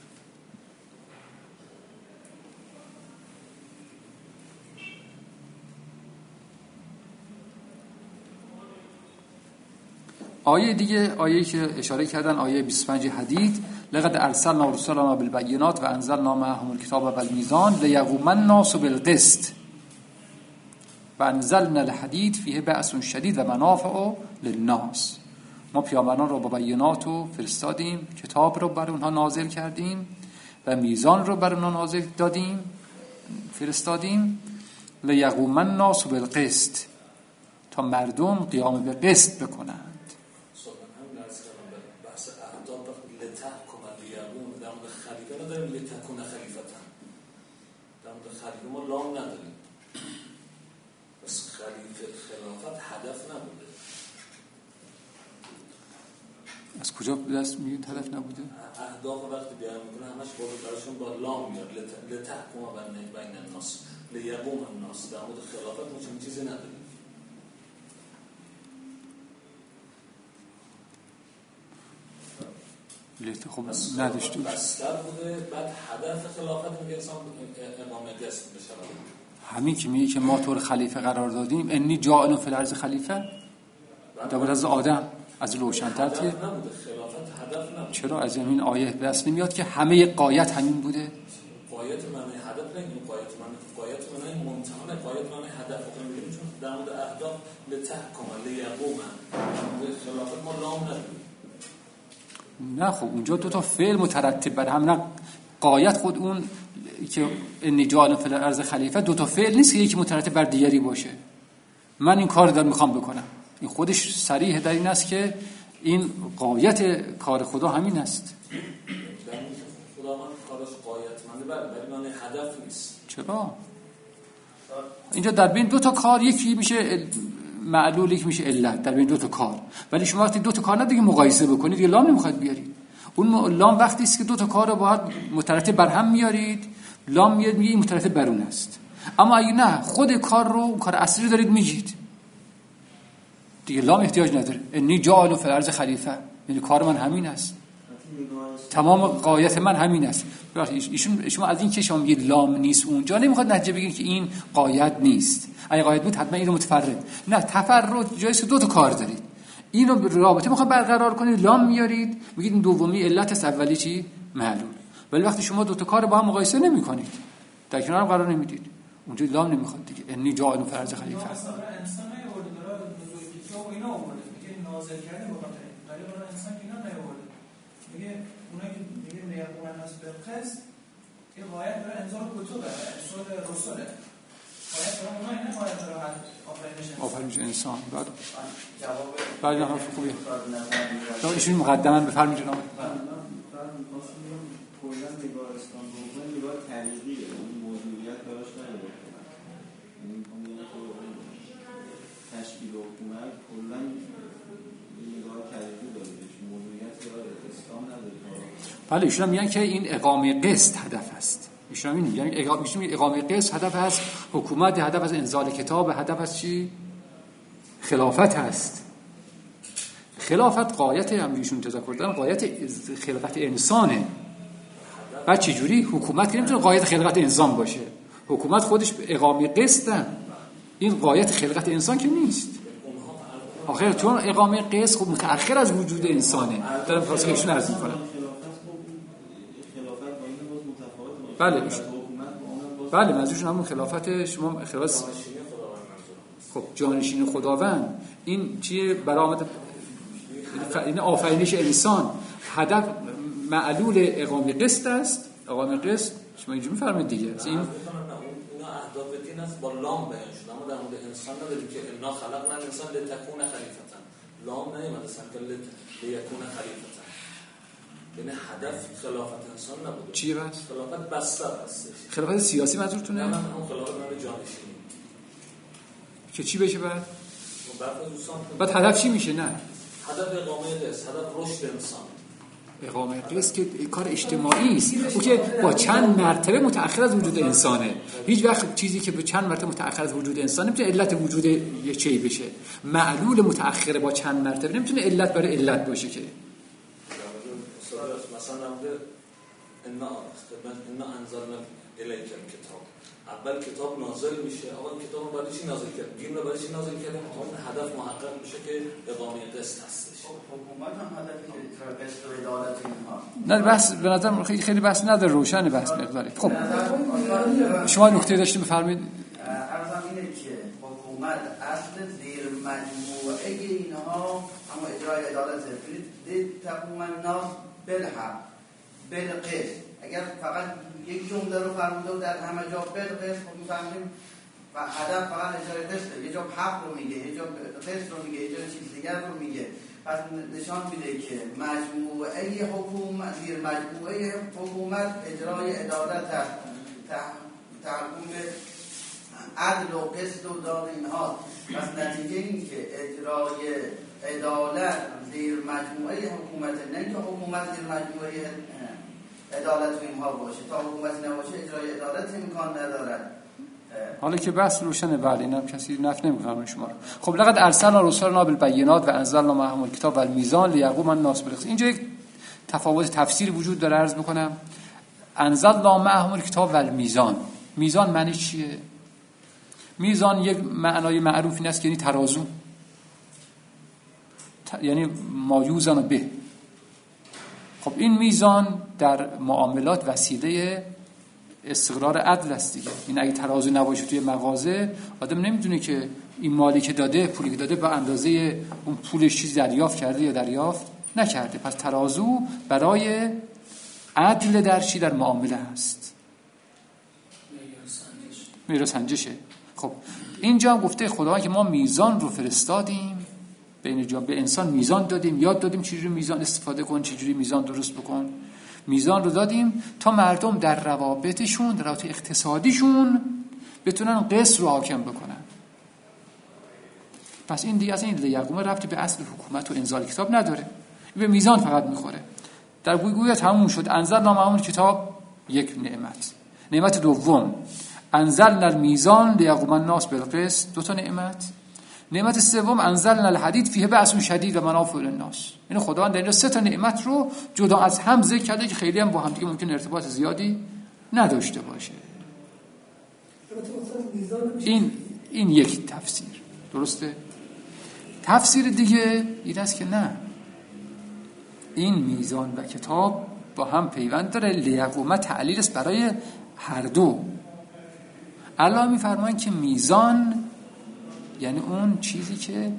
Speaker 1: آیه دیگه، آیه‌ای که اشاره کردن، آیه بیست و پنج حدید، لقد ارسلنا رسلنا بالبینات و انزلنا معهم الکتاب والمیزان لیقوم الناس بالقسط و انزلنا الحدید فیه بأس شدید و منافع للناس. ما پیامبران رو با بینات رو فرستادیم، کتاب رو بر اونها نازل کردیم و میزان رو بر اونها نازل دادیم، فرستادیم. لیقوم الناس بالقسط، تا مردم قیام به قسط بکنند.
Speaker 3: داریم لتکون خلیفتن، در مورد خلیفه ما لام نداریم، بس خلیفه خلافت هدف نبوده.
Speaker 1: از کجا دست میگید هدف نبوده؟
Speaker 3: اهداف وقتی بیان میکنه همش با براشون با لام میاد. لتحکم بین الناس لیقوم الناس. در مورد خلافت ما چنین چیزی نداریم.
Speaker 1: لیت خب نداشت
Speaker 3: بستر بوده، بعد هدف خلافت میگه انسان امام قسط بشه.
Speaker 1: همین که میگه که ما تو رو خلیفه قرار دادیم، انی جاعل فی الارض خلیفه، در از آدم از روشن‌تر که
Speaker 3: نبوده. خلافت هدف نبوده. چرا
Speaker 1: از این آیه بس نمیاد که همه غایت همین بوده؟
Speaker 3: غایت معنی هدف نمیگه، غایت معنی غایت معنی منتهى، غایت معنی هدف میگه. چون در مورد اهداف لتحکم لیقوم، خلافت ما لام نداریم.
Speaker 1: نه خب اونجا دو تا فعل مترتب بر هم، نه غایت خود اون که نجال فی الارض خلیفه دو تا فعل نیست که یکی مترتب بر دیگری باشه. من این کار دارم میخوام بکنم، این خودش صریح در این است که این غایت کار خدا همین است.
Speaker 3: خدا من کارش غایتمنده، ولی من هدف نیست.
Speaker 1: چرا؟ اینجا در بین دو تا کار یکی میشه معلول، یکی میشه علت، در بین دو تا کار. ولی شما وقتی دو تا کار ندیگه مقایسه بکنید، دیگه لام نمیخواد بیارید. اون لام وقتی است که دو تا کار رو باید مترتب بر هم میارید، لام میاد میگه این مترتب بر اون است. اما اگه نه خود کار رو، اون کار اصلی رو دارید میگید، دیگه لام احتیاج نداره. انی جاعل فی الارض خلیفه، یعنی کار من همین است.
Speaker 5: میگم
Speaker 1: تمام قایت من همین است. ایشون شما از این که شما میگید لام نیست اونجا نمیخواد نتیجه بگیرید که این قایت نیست. اگه قایت بود حتما اینو متفرد. نه، تفرد جایش دو تا کار دارید. اینو رابطه میخواد برقرار کنید، لام میارید، میگید این دومی علت است، اولی چی؟ معلول. ولی وقتی شما دو تا کار با هم مقایسه نمیکنید، در کنار هم قرار نمیدید، اونجا لام نمیخواد دیگه. انی جاعل فرض خلیفه است.
Speaker 7: انسان نیورده داره نزول کتاب و اینا آورده، میگه نازل کرده بخاطر ولی برای انسان اینا نیورده. میگه اونایی که میگه لیقومن الناس بالقسط، این قایت برای انزال کتبه، رسول رسوله. قایت برای اونها اینه، قایت برای آفرینش
Speaker 1: آفرینش انسان. بعد
Speaker 5: جواب
Speaker 1: بعد نفر خوبیه. تو ایشون مقدما بفرمایید جناب.
Speaker 8: کلا نگاه اسلام به نگاه طریقیه، اون موضوعیت براش نداره. این میگه تو تشکیل حکومت کلا نگاه طریقی داره، موضوعیت داره، اسلام نداره.
Speaker 1: بله، ایشون میگن که این اقامه قسط هدف است. ایشون میگن اقامه اقامه قسط هدف است، حکومت هدف از انزال کتاب، هدف از چی؟ خلافت است. خلافت قایت هم ایشون تذکر دادن، قایت خلقت انسانه. بعد چه جوری حکومت که نمیتونه قایت خلقت انسان باشه؟ حکومت خودش اقامه قسطه، این قایت خلقت انسان که نیست. آخر چون اقامه قسط خب متأخر از وجود انسانه. دارم فاصله ایشون عرض می‌کنم. بله بله منظورشون همون خلافت شما خلاص. خب جانشین خداوند این چیه؟ برآمد این آفرینش انسان هدف معلول اقامه قسط است. اقامه قسط شما اینجوری می‌فرمایید دیگه. این
Speaker 3: اینا اهداف دین است با لام بیان شده، اما در مورد انسان نداریم که انا خلقنا الانسان لتکون خلیفة. لام نمیاد اصلا که لیکون خلیفة. یعنی هدف خلافت انسان نبوده.
Speaker 1: چیه بس؟
Speaker 3: خلافت بستر هستش.
Speaker 1: خلافت سیاسی منظورتونه؟
Speaker 3: نه، اون خلافت مال جانشینی.
Speaker 1: که چی بشه بعد؟
Speaker 3: بعد دوستان
Speaker 1: بعد هدف چی میشه؟ نه.
Speaker 3: هدف اقامه قسط، هدف رشد انسان.
Speaker 1: اقامه قسط که کار اجتماعی است، او که با چند مرتبه متأخر از وجود انسانه. هیچ وقت چیزی که به چند مرتبه متأخر از وجود انسان نمیتونه علت وجود یه چیزی بشه. معلول متأخر با چند مرتبه نمیتونه علت برای علت باشه که.
Speaker 3: مثلا نمیده انا انا انزلنا الیک الکتاب، اول کتاب نازل میشه، اول کتاب رو برای چی نازل کرد؟ دین رو برای چی نازل کرد؟ اون هدف محقق میشه که اقامه قسط هستش.
Speaker 5: حکومت هم هدفی که قسط و عدالت اینها.
Speaker 1: نه بس به نظر خیلی خیلی بس نداره، روشن بس مقداری. خب شما نکته داشتید بفرمایید.
Speaker 5: عرضم اینه که حکومت اصل زیر مجموعه اینها اما اجرای عدالت دید تقوم الناس بالحق بالقسط. اگر فقط یک جمله رو فرموده و در همه جا بالقسط خب می‌فهمیم و هدف فقط اجرای قسطه. یه جا حق رو میگه، یه جا قسط رو میگه، یه جا چیز دیگر رو میگه. پس نشان میده که مجموعه حکومت زیر مجموعه حکومت اجرای عدالت تحکم عدل و قسط و داد اینها. پس نتیجه این که اجرای عدالت زیر مجموعه حکومت، نه که حکومت زیر مجموعه عدالت و اینها باشه. تا حکومت نباشه اجرای عدالت امکان ندارد.
Speaker 1: حالا که بحث روشنه، بله اینم کسی نفی نمی‌کنه شما رو. خب لقد ارسلنا رسولنا بالبينات و انزلنا معهم الكتاب والميزان لیقوم الناس بالقسط. اینجا یک تفاوت تفسیری وجود داره، عرض می‌کنم. انزلنا معهم الكتاب والميزان، میزان معنی چیه؟ میزان یک معنای معروف این است که یعنی ترازو، یعنی ما یوزن به. خب این میزان در معاملات وسیله استقرار عدل است دیگه. این اگه ترازو نباشه توی مغازه، آدم نمیدونه که این مالی که داده، پولی که داده به اندازه اون پولش چیز دریافت کرده یا دریافت نکرده. پس ترازو برای عدل در چی؟ در معامله هست. معیار سنجشه. خب اینجا هم گفته خداوند که ما میزان رو فرستادیم بین جا، به انسان میزان دادیم، یاد دادیم چجوری میزان استفاده کن، چجوری میزان درست بکن. میزان رو دادیم تا مردم در روابطشون، در روابط اقتصادیشون بتونن قسط رو حاکم بکنن. پس این دیگه اصلا این لیقومه ربطی به اصل حکومت و انزال کتاب نداره، به میزان فقط میخوره. در گویا تموم شد. انزلنا معهم کتاب یک نعمت. نعمت دوم انزلنا المیزان لیقوم الناس بالقسط، دو تا نعمت. نعمت سوم انزلنا الحدید فیه بأس شدید و منافع للناس. یعنی خداوند در اینجا سه تا نعمت رو جدا از هم ذکر کرده که خیلی هم با هم دیگه ممکن ارتباط زیادی نداشته باشه. این این یک تفسیر درسته. تفسیر دیگه این است که نه، این میزان و کتاب با هم پیوند داره. لیقومه تعلیل است برای هر دو. الله میفرمایند که میزان یعنی اون چیزی که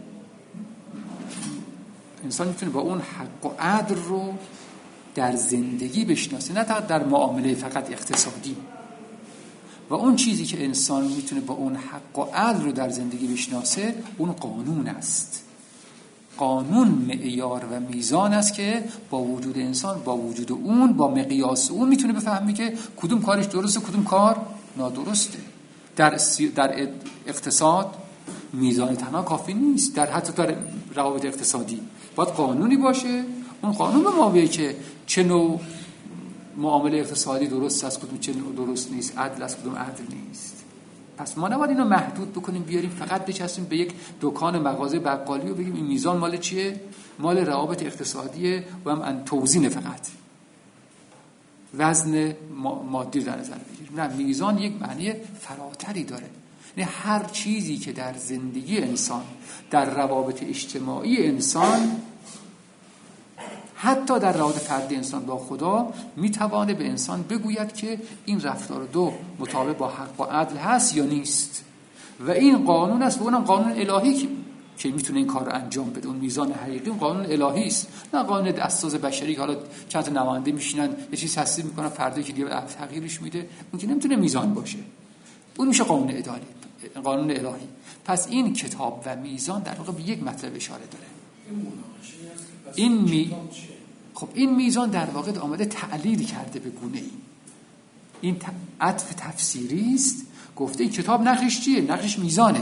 Speaker 1: انسان میتونه با اون حق و عدل رو در زندگی بشناسه، نه تا در معامله فقط اقتصادی. و اون چیزی که انسان میتونه با اون حق و عدل رو در زندگی بشناسه اون قانون است. قانون معیار و میزان است که با وجود انسان، با وجود اون، با مقیاس اون میتونه بفهمی که کدوم کارش درسته کدوم کار نادرسته. در در اقتصاد میزان تنها کافی نیست، در حتی در روابط اقتصادی باید قانونی باشه. اون قانون به ما بگه که چه نوع معامله اقتصادی درست است کدوم چه نوع درست نیست، عدل است کدوم عدل نیست. پس ما نباید اینو محدود بکنیم بیاریم فقط بچسبیم به یک دکان مغازه بقالی و بگیم این میزان مال چیه؟ مال روابط اقتصادیه و هم توزین فقط وزن مادی در نظر بگیریم. نه، میزان یک معنی فراتری داره. یعنی هر چیزی که در زندگی انسان، در روابط اجتماعی انسان، حتی در روابط فردی انسان با خدا میتوانه به انسان بگوید که این رفتار دو مطابق با حق و عدل هست یا نیست. و این قانون است و اونم قانون الهی که که میتونه این کار رو انجام بده. اون میزان حقیقی اون قانون الهی است، نه قانون اساس بشری که حالا چند تا نماینده میشینن یه چیز تصدیق میکنن فردا که دیگه تغییرش میده. اون که نمیتونه میزان باشه. اون میشه قانون اداری، قانون الهی. پس این کتاب و میزان در واقع به یک مطلب اشاره داره. این می... خب این میزان در واقع آمده تعلیل کرده به گونه ای. این عطف تفسیری است. گفته این کتاب نقشش چیه؟ نقشش میزانه.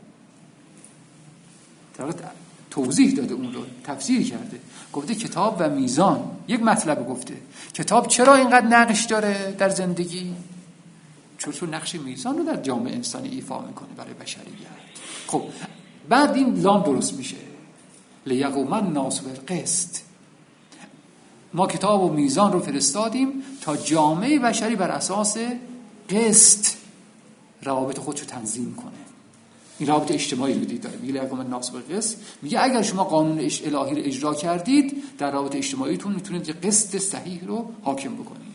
Speaker 1: در واقع توضیح داده، اون رو تفسیر کرده. گفته کتاب و میزان یک مطلب. گفته کتاب چرا اینقدر نقش داره در زندگی؟ چون تو نقش میزان رو در جامعه انسانی ایفا میکنه برای بشریت. خب بعد این لام درست میشه، لیقوم الناس بالقسط. ما کتاب و میزان رو فرستادیم تا جامعه بشری بر اساس قسط روابط خودش رو تنظیم کنه. این روابط اجتماعی رو دید داره. میگه لیقوم الناس بالقسط. میگه اگر شما قانون الهی رو اجرا کردید در روابط اجتماعیتون میتونید یه قسط صحیح رو حاکم بکنید.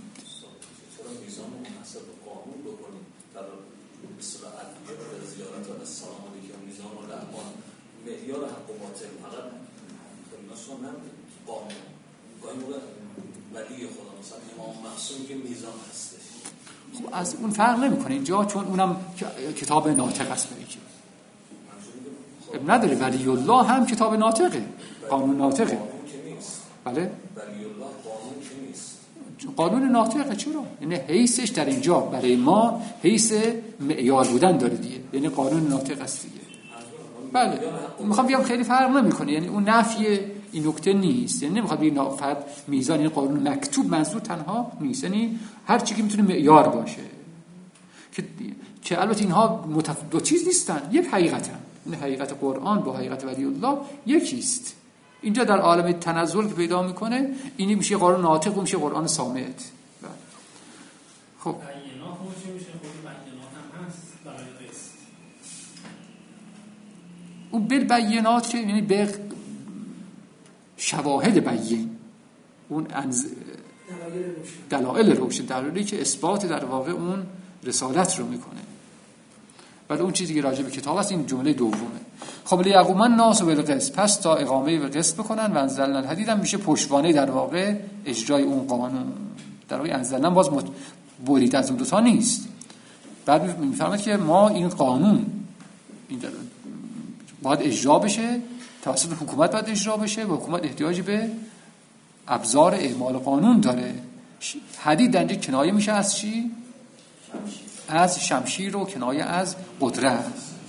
Speaker 3: معیار حق و باطل فقط خلناسون هم قانون گاهی موقع ولی خدا مثلا امام معصوم که میزان هستش.
Speaker 1: خب از اون فرق نمیکنه اینجا، چون اونم کتاب ناطق است. برای که اب نداره ولی الله هم کتاب ناطقه، قانون ناطقه.
Speaker 3: قانون که نیست.
Speaker 1: بله
Speaker 3: ولی الله قانون که نیست.
Speaker 1: قانون ناطقه. چرا؟ یعنی حیثش در اینجا برای ما حیث معیار بودن داره دیگه، یعنی قانون ناطق است دیگه. بله میخوام بیام خیلی فرق نمیکنه، یعنی اون نفی این نکته نیست. یعنی نمیخواد بگم فقط میزان این قانون مکتوب منظور تنها نیست، یعنی هر چیزی که میتونه معیار باشه که که البته اینها متف... دو چیز نیستن، یک حقیقتن. این حقیقت قرآن با حقیقت ولی الله یکیست. اینجا در عالم تنزل که پیدا میکنه اینی میشه قانون ناطق و میشه قرآن صامت. خب اون بالبینات که یعنی به شواهد بیین، اون انز... دلایل روشن، دلایلی که اثبات در واقع اون رسالت رو میکنه. بعد اون چیزی که راجع به کتاب است این جمله دومه. خب لیقوم الناس بالقسط، پس تا اقامه به قسط بکنن. و انزلنا الحدید هم میشه پشتوانه در واقع اجرای اون قانون. در واقع انزلنا باز مت... برید از اون دو تا نیست. بعد میفهمید که ما این قانون این در... باید اجرا بشه، توسط حکومت باید اجرا بشه و حکومت احتیاج به ابزار اعمال قانون داره. حدید در اینجا کنایه میشه از چی؟ شمشیر. از شمشیر و کنایه از قدرت.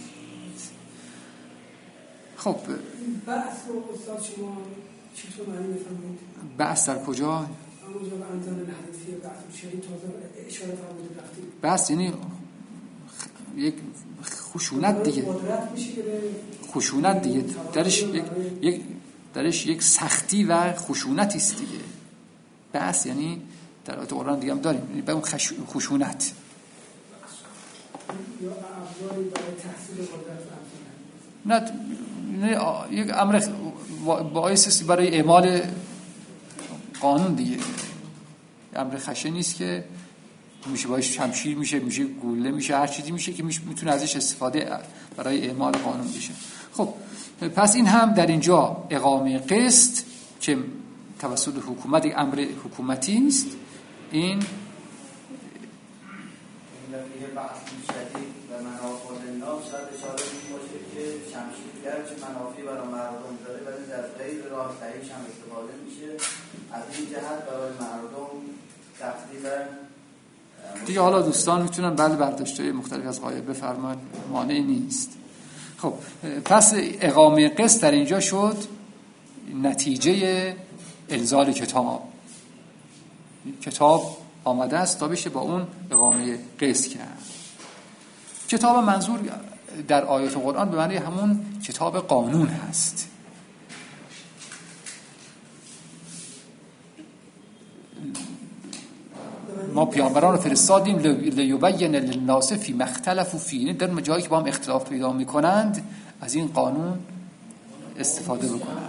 Speaker 1: خب
Speaker 2: بحث رو استاد شما چطور معنی میفهمید؟
Speaker 1: بحث در کجا؟
Speaker 2: همونجا به انزل الحدیثیه بحث شدید تازه اشاره فرمودید وقتی
Speaker 1: بحث یعنی یک خشونت دیگه، خشونت دیگه درش یک یک درش یک سختی و خشونتی است دیگه. بس یعنی در آیات قرآن دیگه هم داریم به اون خشونت. نه نه یک امر باعث برای اعمال قانون دیگه، امر خشن نیست که میشه باش شمشیر میشه، میشه گوله میشه، هر چیزی میشه که میتونه ازش استفاده برای اعمال قانون بشه. خب پس این هم در اینجا اقامه قسط که توسط حکومت امر حکومتی است، این
Speaker 5: و منافع الناس شاید اشاره می‌باشه که شمشیر گرچه منافعی برای مردم داره ولی در غیر راه صحیحش هم استفاده میشه، از این جهت برای مردم سختی و
Speaker 1: دیگه. حالا دوستان میتونن بله برداشت‌های مختلف از قایب بفرمان، مانعی نیست. خب پس اقامه قسط در اینجا شد نتیجه انزال کتاب. کتاب آمده است تا بشه با اون اقامه قسط کرد. کتاب منظور در آیات قرآن به معنی همون کتاب قانون هست. ما پیامبران رو فرستادیم لیبین للناس فی ما اختلفوا فیه، در جایی که با هم اختلاف پیدا میکنند از این قانون استفاده بکنند.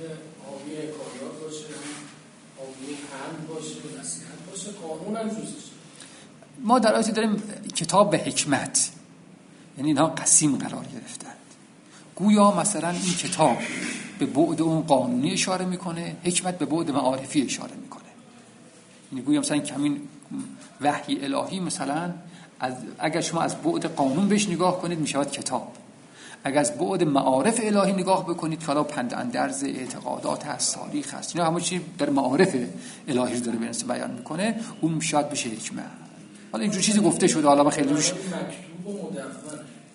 Speaker 1: ما در آیاتی داریم کتاب به حکمت، یعنی اینها قسیم قرار گرفتند. گویا مثلا این کتاب به بعد اون قانونی اشاره میکنه، حکمت به بعد معارفی اشاره میکنه. یعنی گویا مثلا کمین وحی الهی مثلا از اگر شما از بعد قانون بهش نگاه کنید میشود کتاب، اگر از بعد معارف الهی نگاه بکنید که حالا پند اندرز اعتقادات هست، تاریخ هست، اینا همه چی در معارف الهی داره به نسبت بیان میکنه، اون شاید بشه حکمت. حالا اینجور چیزی گفته شده، حالا من خیلی روش
Speaker 6: مکتوب و مدون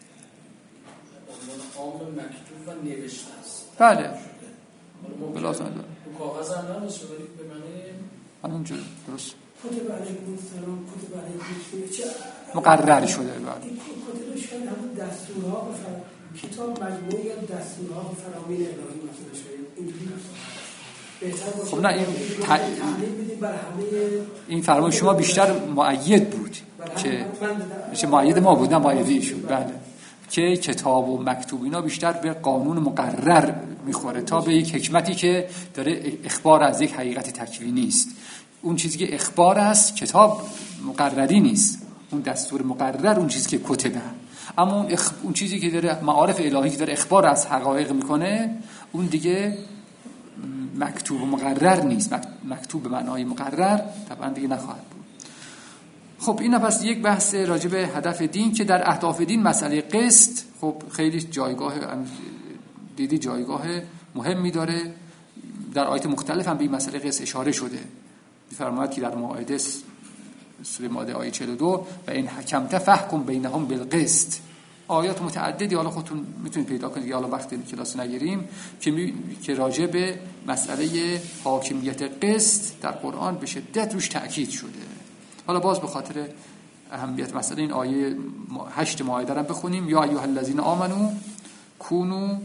Speaker 6: عام مکتوب و نوشته است.
Speaker 1: بله بلازم داره
Speaker 6: تو کاغذ هم نباشه ولی به معنی
Speaker 1: همینجور درست
Speaker 2: کتب علیکم السلام، کتب علیکم چه
Speaker 1: مقرر شده. بله
Speaker 2: کتبش کنه همون دستورها و کتاب مجموعی از دستورها و فرامین الهی مثلا شاید اینجوری بهتر باشه.
Speaker 1: خب نه این
Speaker 2: ت...
Speaker 1: این فرمان شما بیشتر مؤید بود که چه مؤید ما بود، نه مؤید ایشون. بله که کتاب و مکتوب اینا بیشتر به قانون مقرر میخوره تا به یک حکمتی که داره اخبار از یک حقیقت تکوینی است. اون چیزی که اخبار است کتاب مقرری نیست، اون دستور مقرر اون چیزی که کتبه. اما اون, اخ... اون چیزی که داره معارف الهی که داره اخبار از حقایق میکنه اون دیگه مکتوب مقرر نیست. مکتوب به معنای مقرر طبعا دیگه نخواهد بود. خب این پس یک بحث راجع به هدف دین که در اهداف دین مسئله قسط خب خیلی جایگاه دیدی جایگاه مهمی داره. در آیات مختلف هم به این مسئله قسط اشاره شده. می‌فرماید که در مائده سوره مائده آیه چهل و دو و این حکمت فحکم بینهم بالقسط، آیات متعددی حالا خودتون میتونید پیدا کنید، حالا وقتی کلاس نگیریم که می... که راجع به مسئله حاکمیت قسط در قرآن به شدت روش تأکید شده. حالا باز به خاطر اهمیت مسئله این آیه هشت مائده رو بخونیم. یا ایها الذین آمنو کونو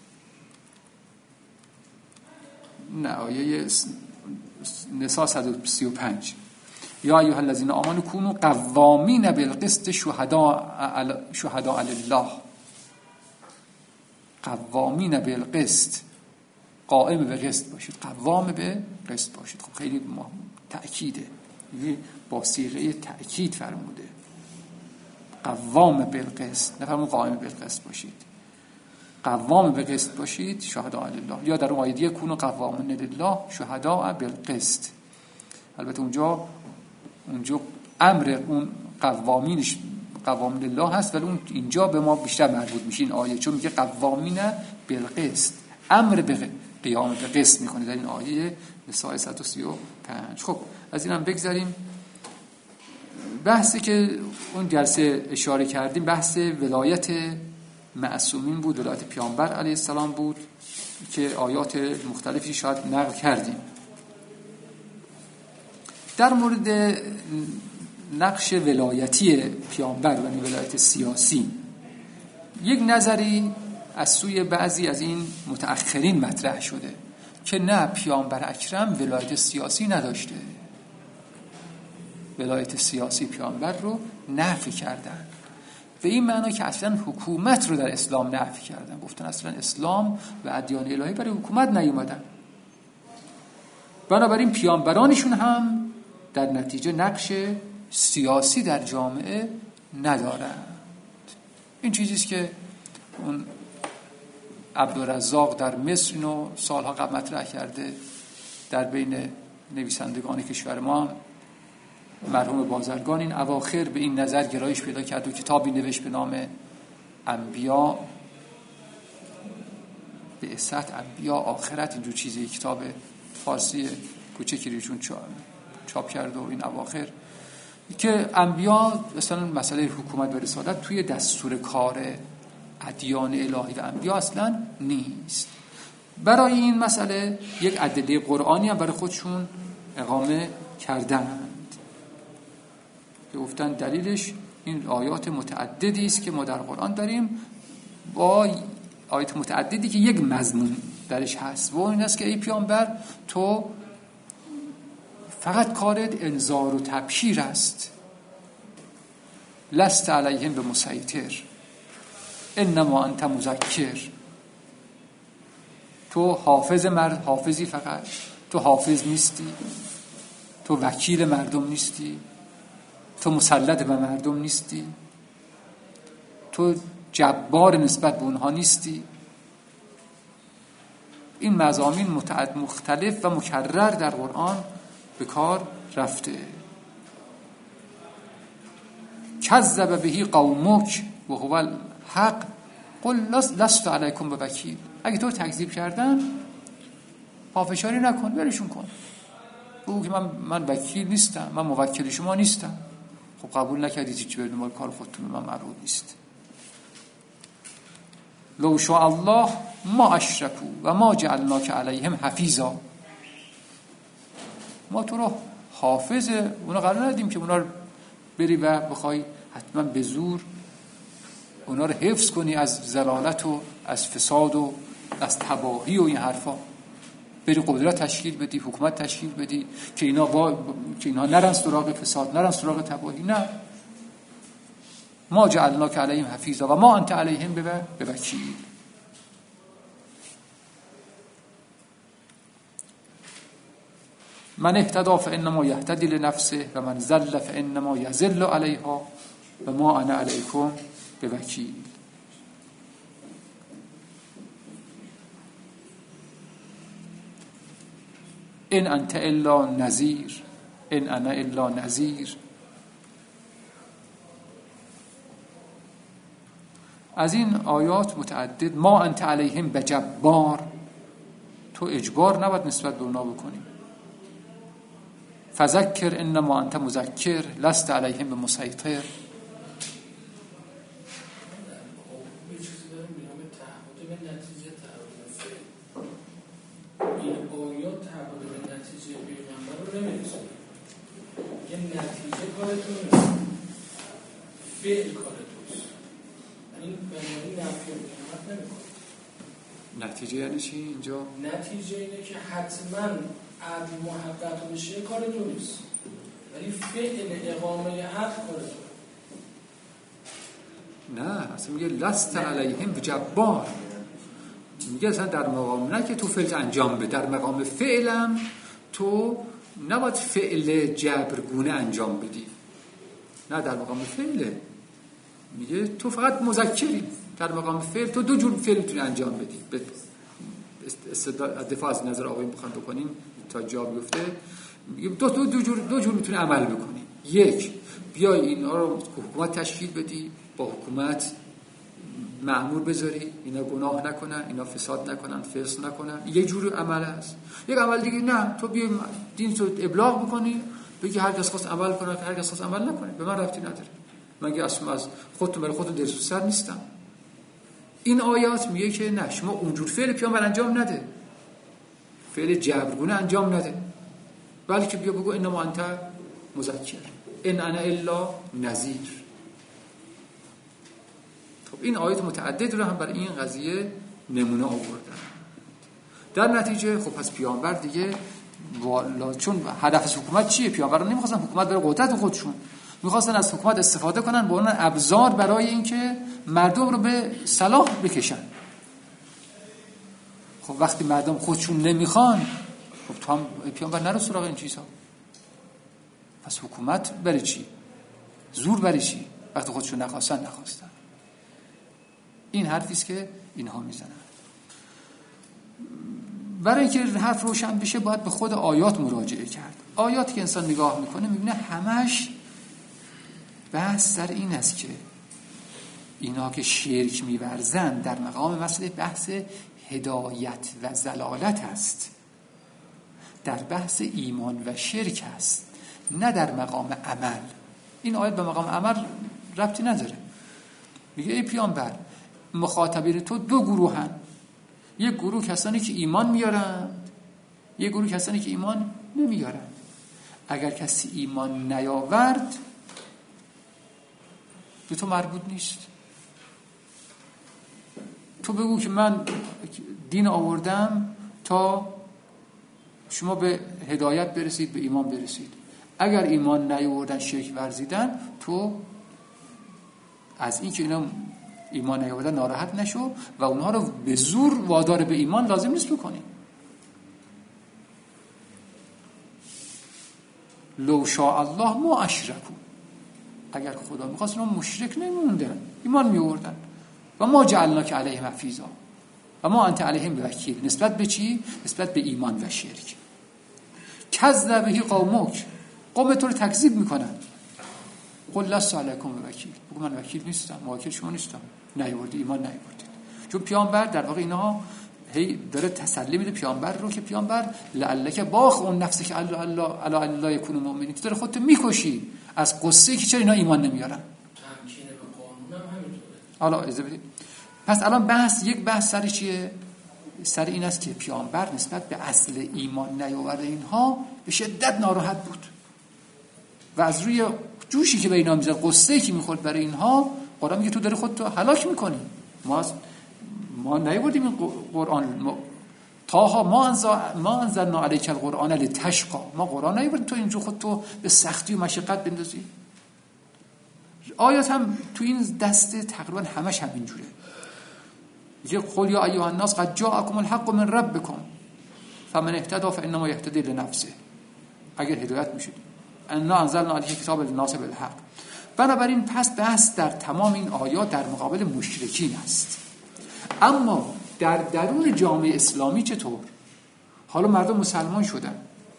Speaker 1: نه آیه نساء صد و سی و پنج یا ایها الذین آمنوا کونوا قوامین بالقسط شهداء شهداء لله. قوامین بالقسط، قائم به قسط باشید، قوام به قسط باشید. خب خیلی تأکیده، با صیغه تأکید فرموده قوام بالقسط، نفرمون قائم بالقسط باشید، قوام به قسط باشید شهداء لله. یا در اون آیه دیگه کونوا قوامین لله شهداء بالقسط. البته اونجا اونجا امر اون قوامینش قوام لله هست ولی اون اینجا به ما بیشتر مربوط میشه این آیه، چون میگه قوامین بالقسط، امر به قیام به قسط میکنه در این آیه نساء صد و سی و پنج. خب از اینم بگذاریم. بحثی که اون جلسه اشاره کردیم بحث ولایت معصومین بود، ولایت پیامبر علیه السلام بود که آیات مختلفی شاید نقل کردیم. در مورد نقش ولایتی پیامبر و ولایت سیاسی یک نظری از سوی بعضی از این متأخرین مطرح شده که نه، پیامبر اکرم ولایت سیاسی نداشته، ولایت سیاسی پیامبر رو نفی کردن، به این معنا که اصلا حکومت رو در اسلام نفی کردن، گفتن اصلا اسلام و ادیان الهی برای حکومت نیومدن. بنابراین پیامبرانشون هم در نتیجه نقش سیاسی در جامعه ندارند. این چیزیست که اون عبدالرزاق در مصر اینو سالها قبل مطرح کرده، در بین نویسندگان کشور ما هم مرحوم بازرگان این اواخر به این نظر گرایش پیدا کرد و کتابی نوشت به نام انبیا، بعثت انبیا آخرت، اینجور چیزی، کتاب فارسی کوچکی روشون چاپ کرد و این اواخر که انبیا مثلا مسئله حکومت و رسالت توی دستور کار ادیان الهی و انبیا اصلا نیست. برای این مسئله یک ادله قرآنی هم برای خودشون اقامه کردند که گفتن دلیلش این آیات متعددی است که ما در قرآن داریم، با آیات متعددی که یک مضمون درش هست و این است که ای پیامبر تو فقط کارت انذار و تبشیر است، لست علیهم بمسیطر انما انت مذکر، تو حافظ مرد حافظی فقط، تو حافظ نیستی، تو وکیل مردم نیستی، تو مسلط به مردم نیستی، تو جبار نسبت به اونها نیستی. این مضامین متعدد مختلف و مکرر در قرآن به کار رفته. کذب بهی قومک و هو الحق قل لست علیکم بوکیل. اگه تو تکذیب کردن پافشاری نکن، برشون کن، بگو که من من وکیل نیستم، من موکل شما نیستم. خب قبول نکردید چی برید دنبال کار خودتون، من مربوط نیست. لو شاء الله ما اشرکوا و ما جعلناک علیهم حفیظا. ما تو رو حافظ اونا قرار ندیم که اونا رو بری و بخوای حتما به زور اونا رو حفظ کنی از ضلالت و از فساد و از تباهی و این حرفا، بری قدرت تشکیل بدی، حکومت تشکیل بدی که اینا با... که اینا نرن سراغ فساد، نرن سراغ تباهی. نه، ما جعلناک علیهم حفیظا و ما انت علیهم بوکیل. من اهتدی فانما یهتدی لنفسه و من ضل فانما یضل علیها و ما انا علیکم بوکیل. ان انت الا نذیر ان انا الا نذیر. از این آیات متعدد ما انت علیهم بجبار، تو اجبار نباید نسبت به اونا بکنی. فذکر انما انت مذکر لست علیهم بمسیطر.
Speaker 6: یه نتیجه کارتون نیست، فعل کارتونست. این بنابراین نفی حکومت نمیکنه.
Speaker 1: نتیجه یعنی چی اینجا؟
Speaker 6: نتیجه اینه که حتما عدل محقق بشه کارتون نیست، ولی فعل اقامه عدل کارتون.
Speaker 1: نه، اصلا میگه لست علیهم بجبار، میگه اصلا در مقام نه که تو فعل انجام بده، در مقام فعلم تو نباید فعل جبرگونه انجام بدی. نه، در مقام فعله، میگه تو فقط مذکری. در مقام فعل تو دو جور فعل میتونی انجام بدی. به استدلال دفاع از نظر آقایون بخوام بکنیم تا جا بیفته، میگه دو دو دو جور دو جور میتونی عمل بکنی. یک، بیای اینا رو حکومت تشکیل بدی، با حکومت مأمور بذاری اینا گناه نکنن، اینا فساد نکنن، فسق نکنن. یک جور عمل هست. یک عمل دیگه نه، تو بیای دین رو ابلاغ بکنی، بگی هر کس خواست عمل کنه، هر کس خواست عمل نکنه، به من ربطی نداره، من که اصلا از خودتون برای خودتون دلسوز نیستم. این آیات میگه که نه، شما اونجور فعل پیامبر انجام نده، فعل جبرگونه انجام نده، بلکه بیا بگو انما انت مذکر ان انا الا نذیر. خب این آیات متعدد رو هم برای این قضیه نمونه آوردن. در نتیجه خب پس پیامبر دیگه والا، چون هدف از حکومت چیه؟ پیامبران نمیخواستن حکومت برای قدرت خودشون، میخواستن از حکومت استفاده کنن به عنوان ابزار برای اینکه مردم رو به صلاح بکشن. خب وقتی مردم خودشون نمیخوان، خب تو هم پیامبر نرو سراغ این چیزا. پس حکومت برای چی؟ زور برای چی؟ وقتی خودشون نخواستن نخواستن. این حرفی است که اینها میزنن. برای اینکه حرف روشن بشه باید به خود آیات مراجعه کرد. آیاتی که انسان نگاه میکنه میبینه همش بحث سر این است که اینا که شرک میورزن در مقام مسئله بحث هدایت و ضلالت است، در بحث ایمان و شرک است، نه در مقام عمل. این آیت به مقام عمل ربطی نداره. میگه ای پیامبر، مخاطبین تو دو گروهن، یک گروه کسانی که ایمان میارند، یک گروه کسانی که ایمان نمیارند. اگر کسی ایمان نیاورد به تو مربوط نیست. تو بگو که من دین آوردم تا شما به هدایت برسید، به ایمان برسید. اگر ایمان نیاوردن، شرک ورزیدن، تو از این که اینا ایمان نیاوردن ناراحت نشو و اونها رو به زور وادار به ایمان لازم نیست بکنی. لو شاء الله ما اشرکو، اگر خدا می‌خواست اونا مشرک نمی‌موندن، ایمان می‌آوردن. و ما جعلناک علیهم حفیظا و ما انت علیهم بوکیل. نسبت به چی؟ نسبت به ایمان و شرک. کذب به قومک، قوم تو رو تکذیب میکنن. قل لست علیکم بوکیل، بگو من وکیل نیستم، موکل شما نیستم. نیاوردی، ایمان نیاوردید. چون پیامبر در واقع اینها هی داره تسلی میده پیامبر رو که پیامبر لعلک باخ اون نفسی که الله الله الا الله یکون مؤمنین، تو داره خودت میکشی از قصه که چرا اینا ایمان نمیارن.
Speaker 6: تمکین به قانون هم همینطوره.
Speaker 1: حالا اجازه بدید. پس الان بحث یک بحث سر چیه؟ سر این است که پیامبر نسبت به اصل ایمان نیاورده اینها به شدت ناراحت بود و از روی جوشی که به اینا میزد، قصه‌ای که میخورد برای اینها، قرآن میگه تو داری خودتو هلاک میکنی. ما ما نیاوردیم این قرآن، ما تاها ما انزل ما انزلنا علیک القرآن لتشقى، ما قرآن نیاوردیم تو اینجا خودتو به سختی و مشقت بندازی. آیات هم تو این دسته تقریبا همش همین جوره. میگه قل یا ایها الناس قد جاءکم الحق من ربکم فمن اهتدى فانما یهتدی لنفسه. اگر هدایت میشید انا انزلنا علیک کتاب للناس بالحق. بنابراین پس بحث در تمام این آیات در مقابل مشرکین است. اما در درون جامعه اسلامی چطور؟ حالا مردم مسلمان شدن،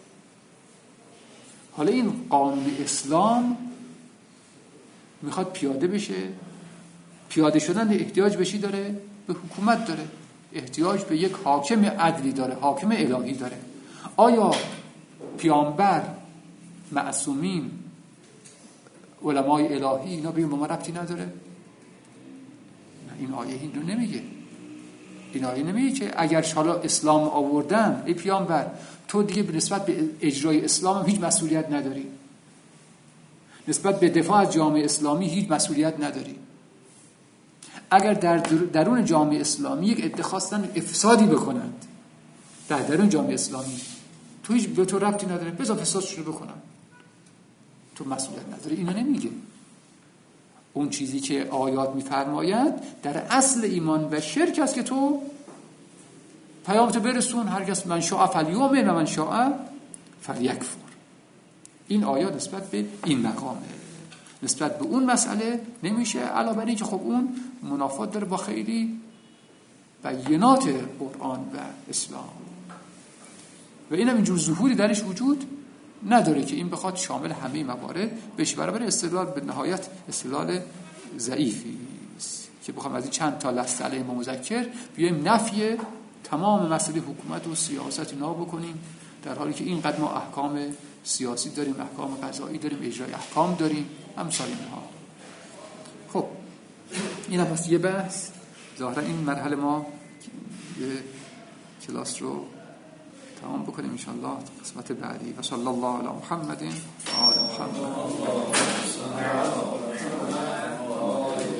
Speaker 1: حالا این قانون اسلام میخواد پیاده بشه. پیاده شدن احتیاج بشی داره؟ به حکومت داره. احتیاج به یک حاکم عدلی داره، حاکم الهی داره. آیا پیامبر، معصومین، علمای الهی اینا به این ما ربطی نداره؟ نه، این آیه این رو نمیگه. این آیه نمیگه که اگر حالا اسلام آوردن ای پیامبر تو دیگه به نسبت به اجرای اسلام هم هیچ مسئولیت نداری، نسبت به دفاع از جامعه اسلامی هیچ مسئولیت نداری. اگر در درون جامعه اسلامی یک عده خواستن افسادی بکنند در درون جامعه اسلامی، تو هیچ به تو ربطی نداره، بذار فسادشون رو بکنن، تو مسئولیت نداری. اینا نمیگه. اون چیزی که آیات میفرماید در اصل ایمان و شرک است که تو پیامتو برسون، هر کس من شاء فلیؤمن و من شاء فلیکفر. این آیات نسبت به این مقامه، نسبت به اون مسئله نمیشه، علاوه بر این که خب اون منافات داره با خیلی بینات قرآن و اسلام و این هم اینجور ظهوری درش وجود نداره که این بخواد شامل همه موارد بشه. برابر استدلال به نهایت استدلال ضعیفی است که بخوام از این چند تا لفظ علیه ما مذکر بیایم نفی تمام مسئله حکومت و سیاست اینا بکنیم، در حالی که اینقدر ما احکام سیاسی داریم، احکام قضایی داریم، اجرای احکام داریم، امثال اینها. خب این هم پس یه بحث. ظاهرا این مرحله ما یه کلاس رو تمام بکنیم ان شاء الله قسمت بعدی. و صلی الله علی محمد و آل محمد.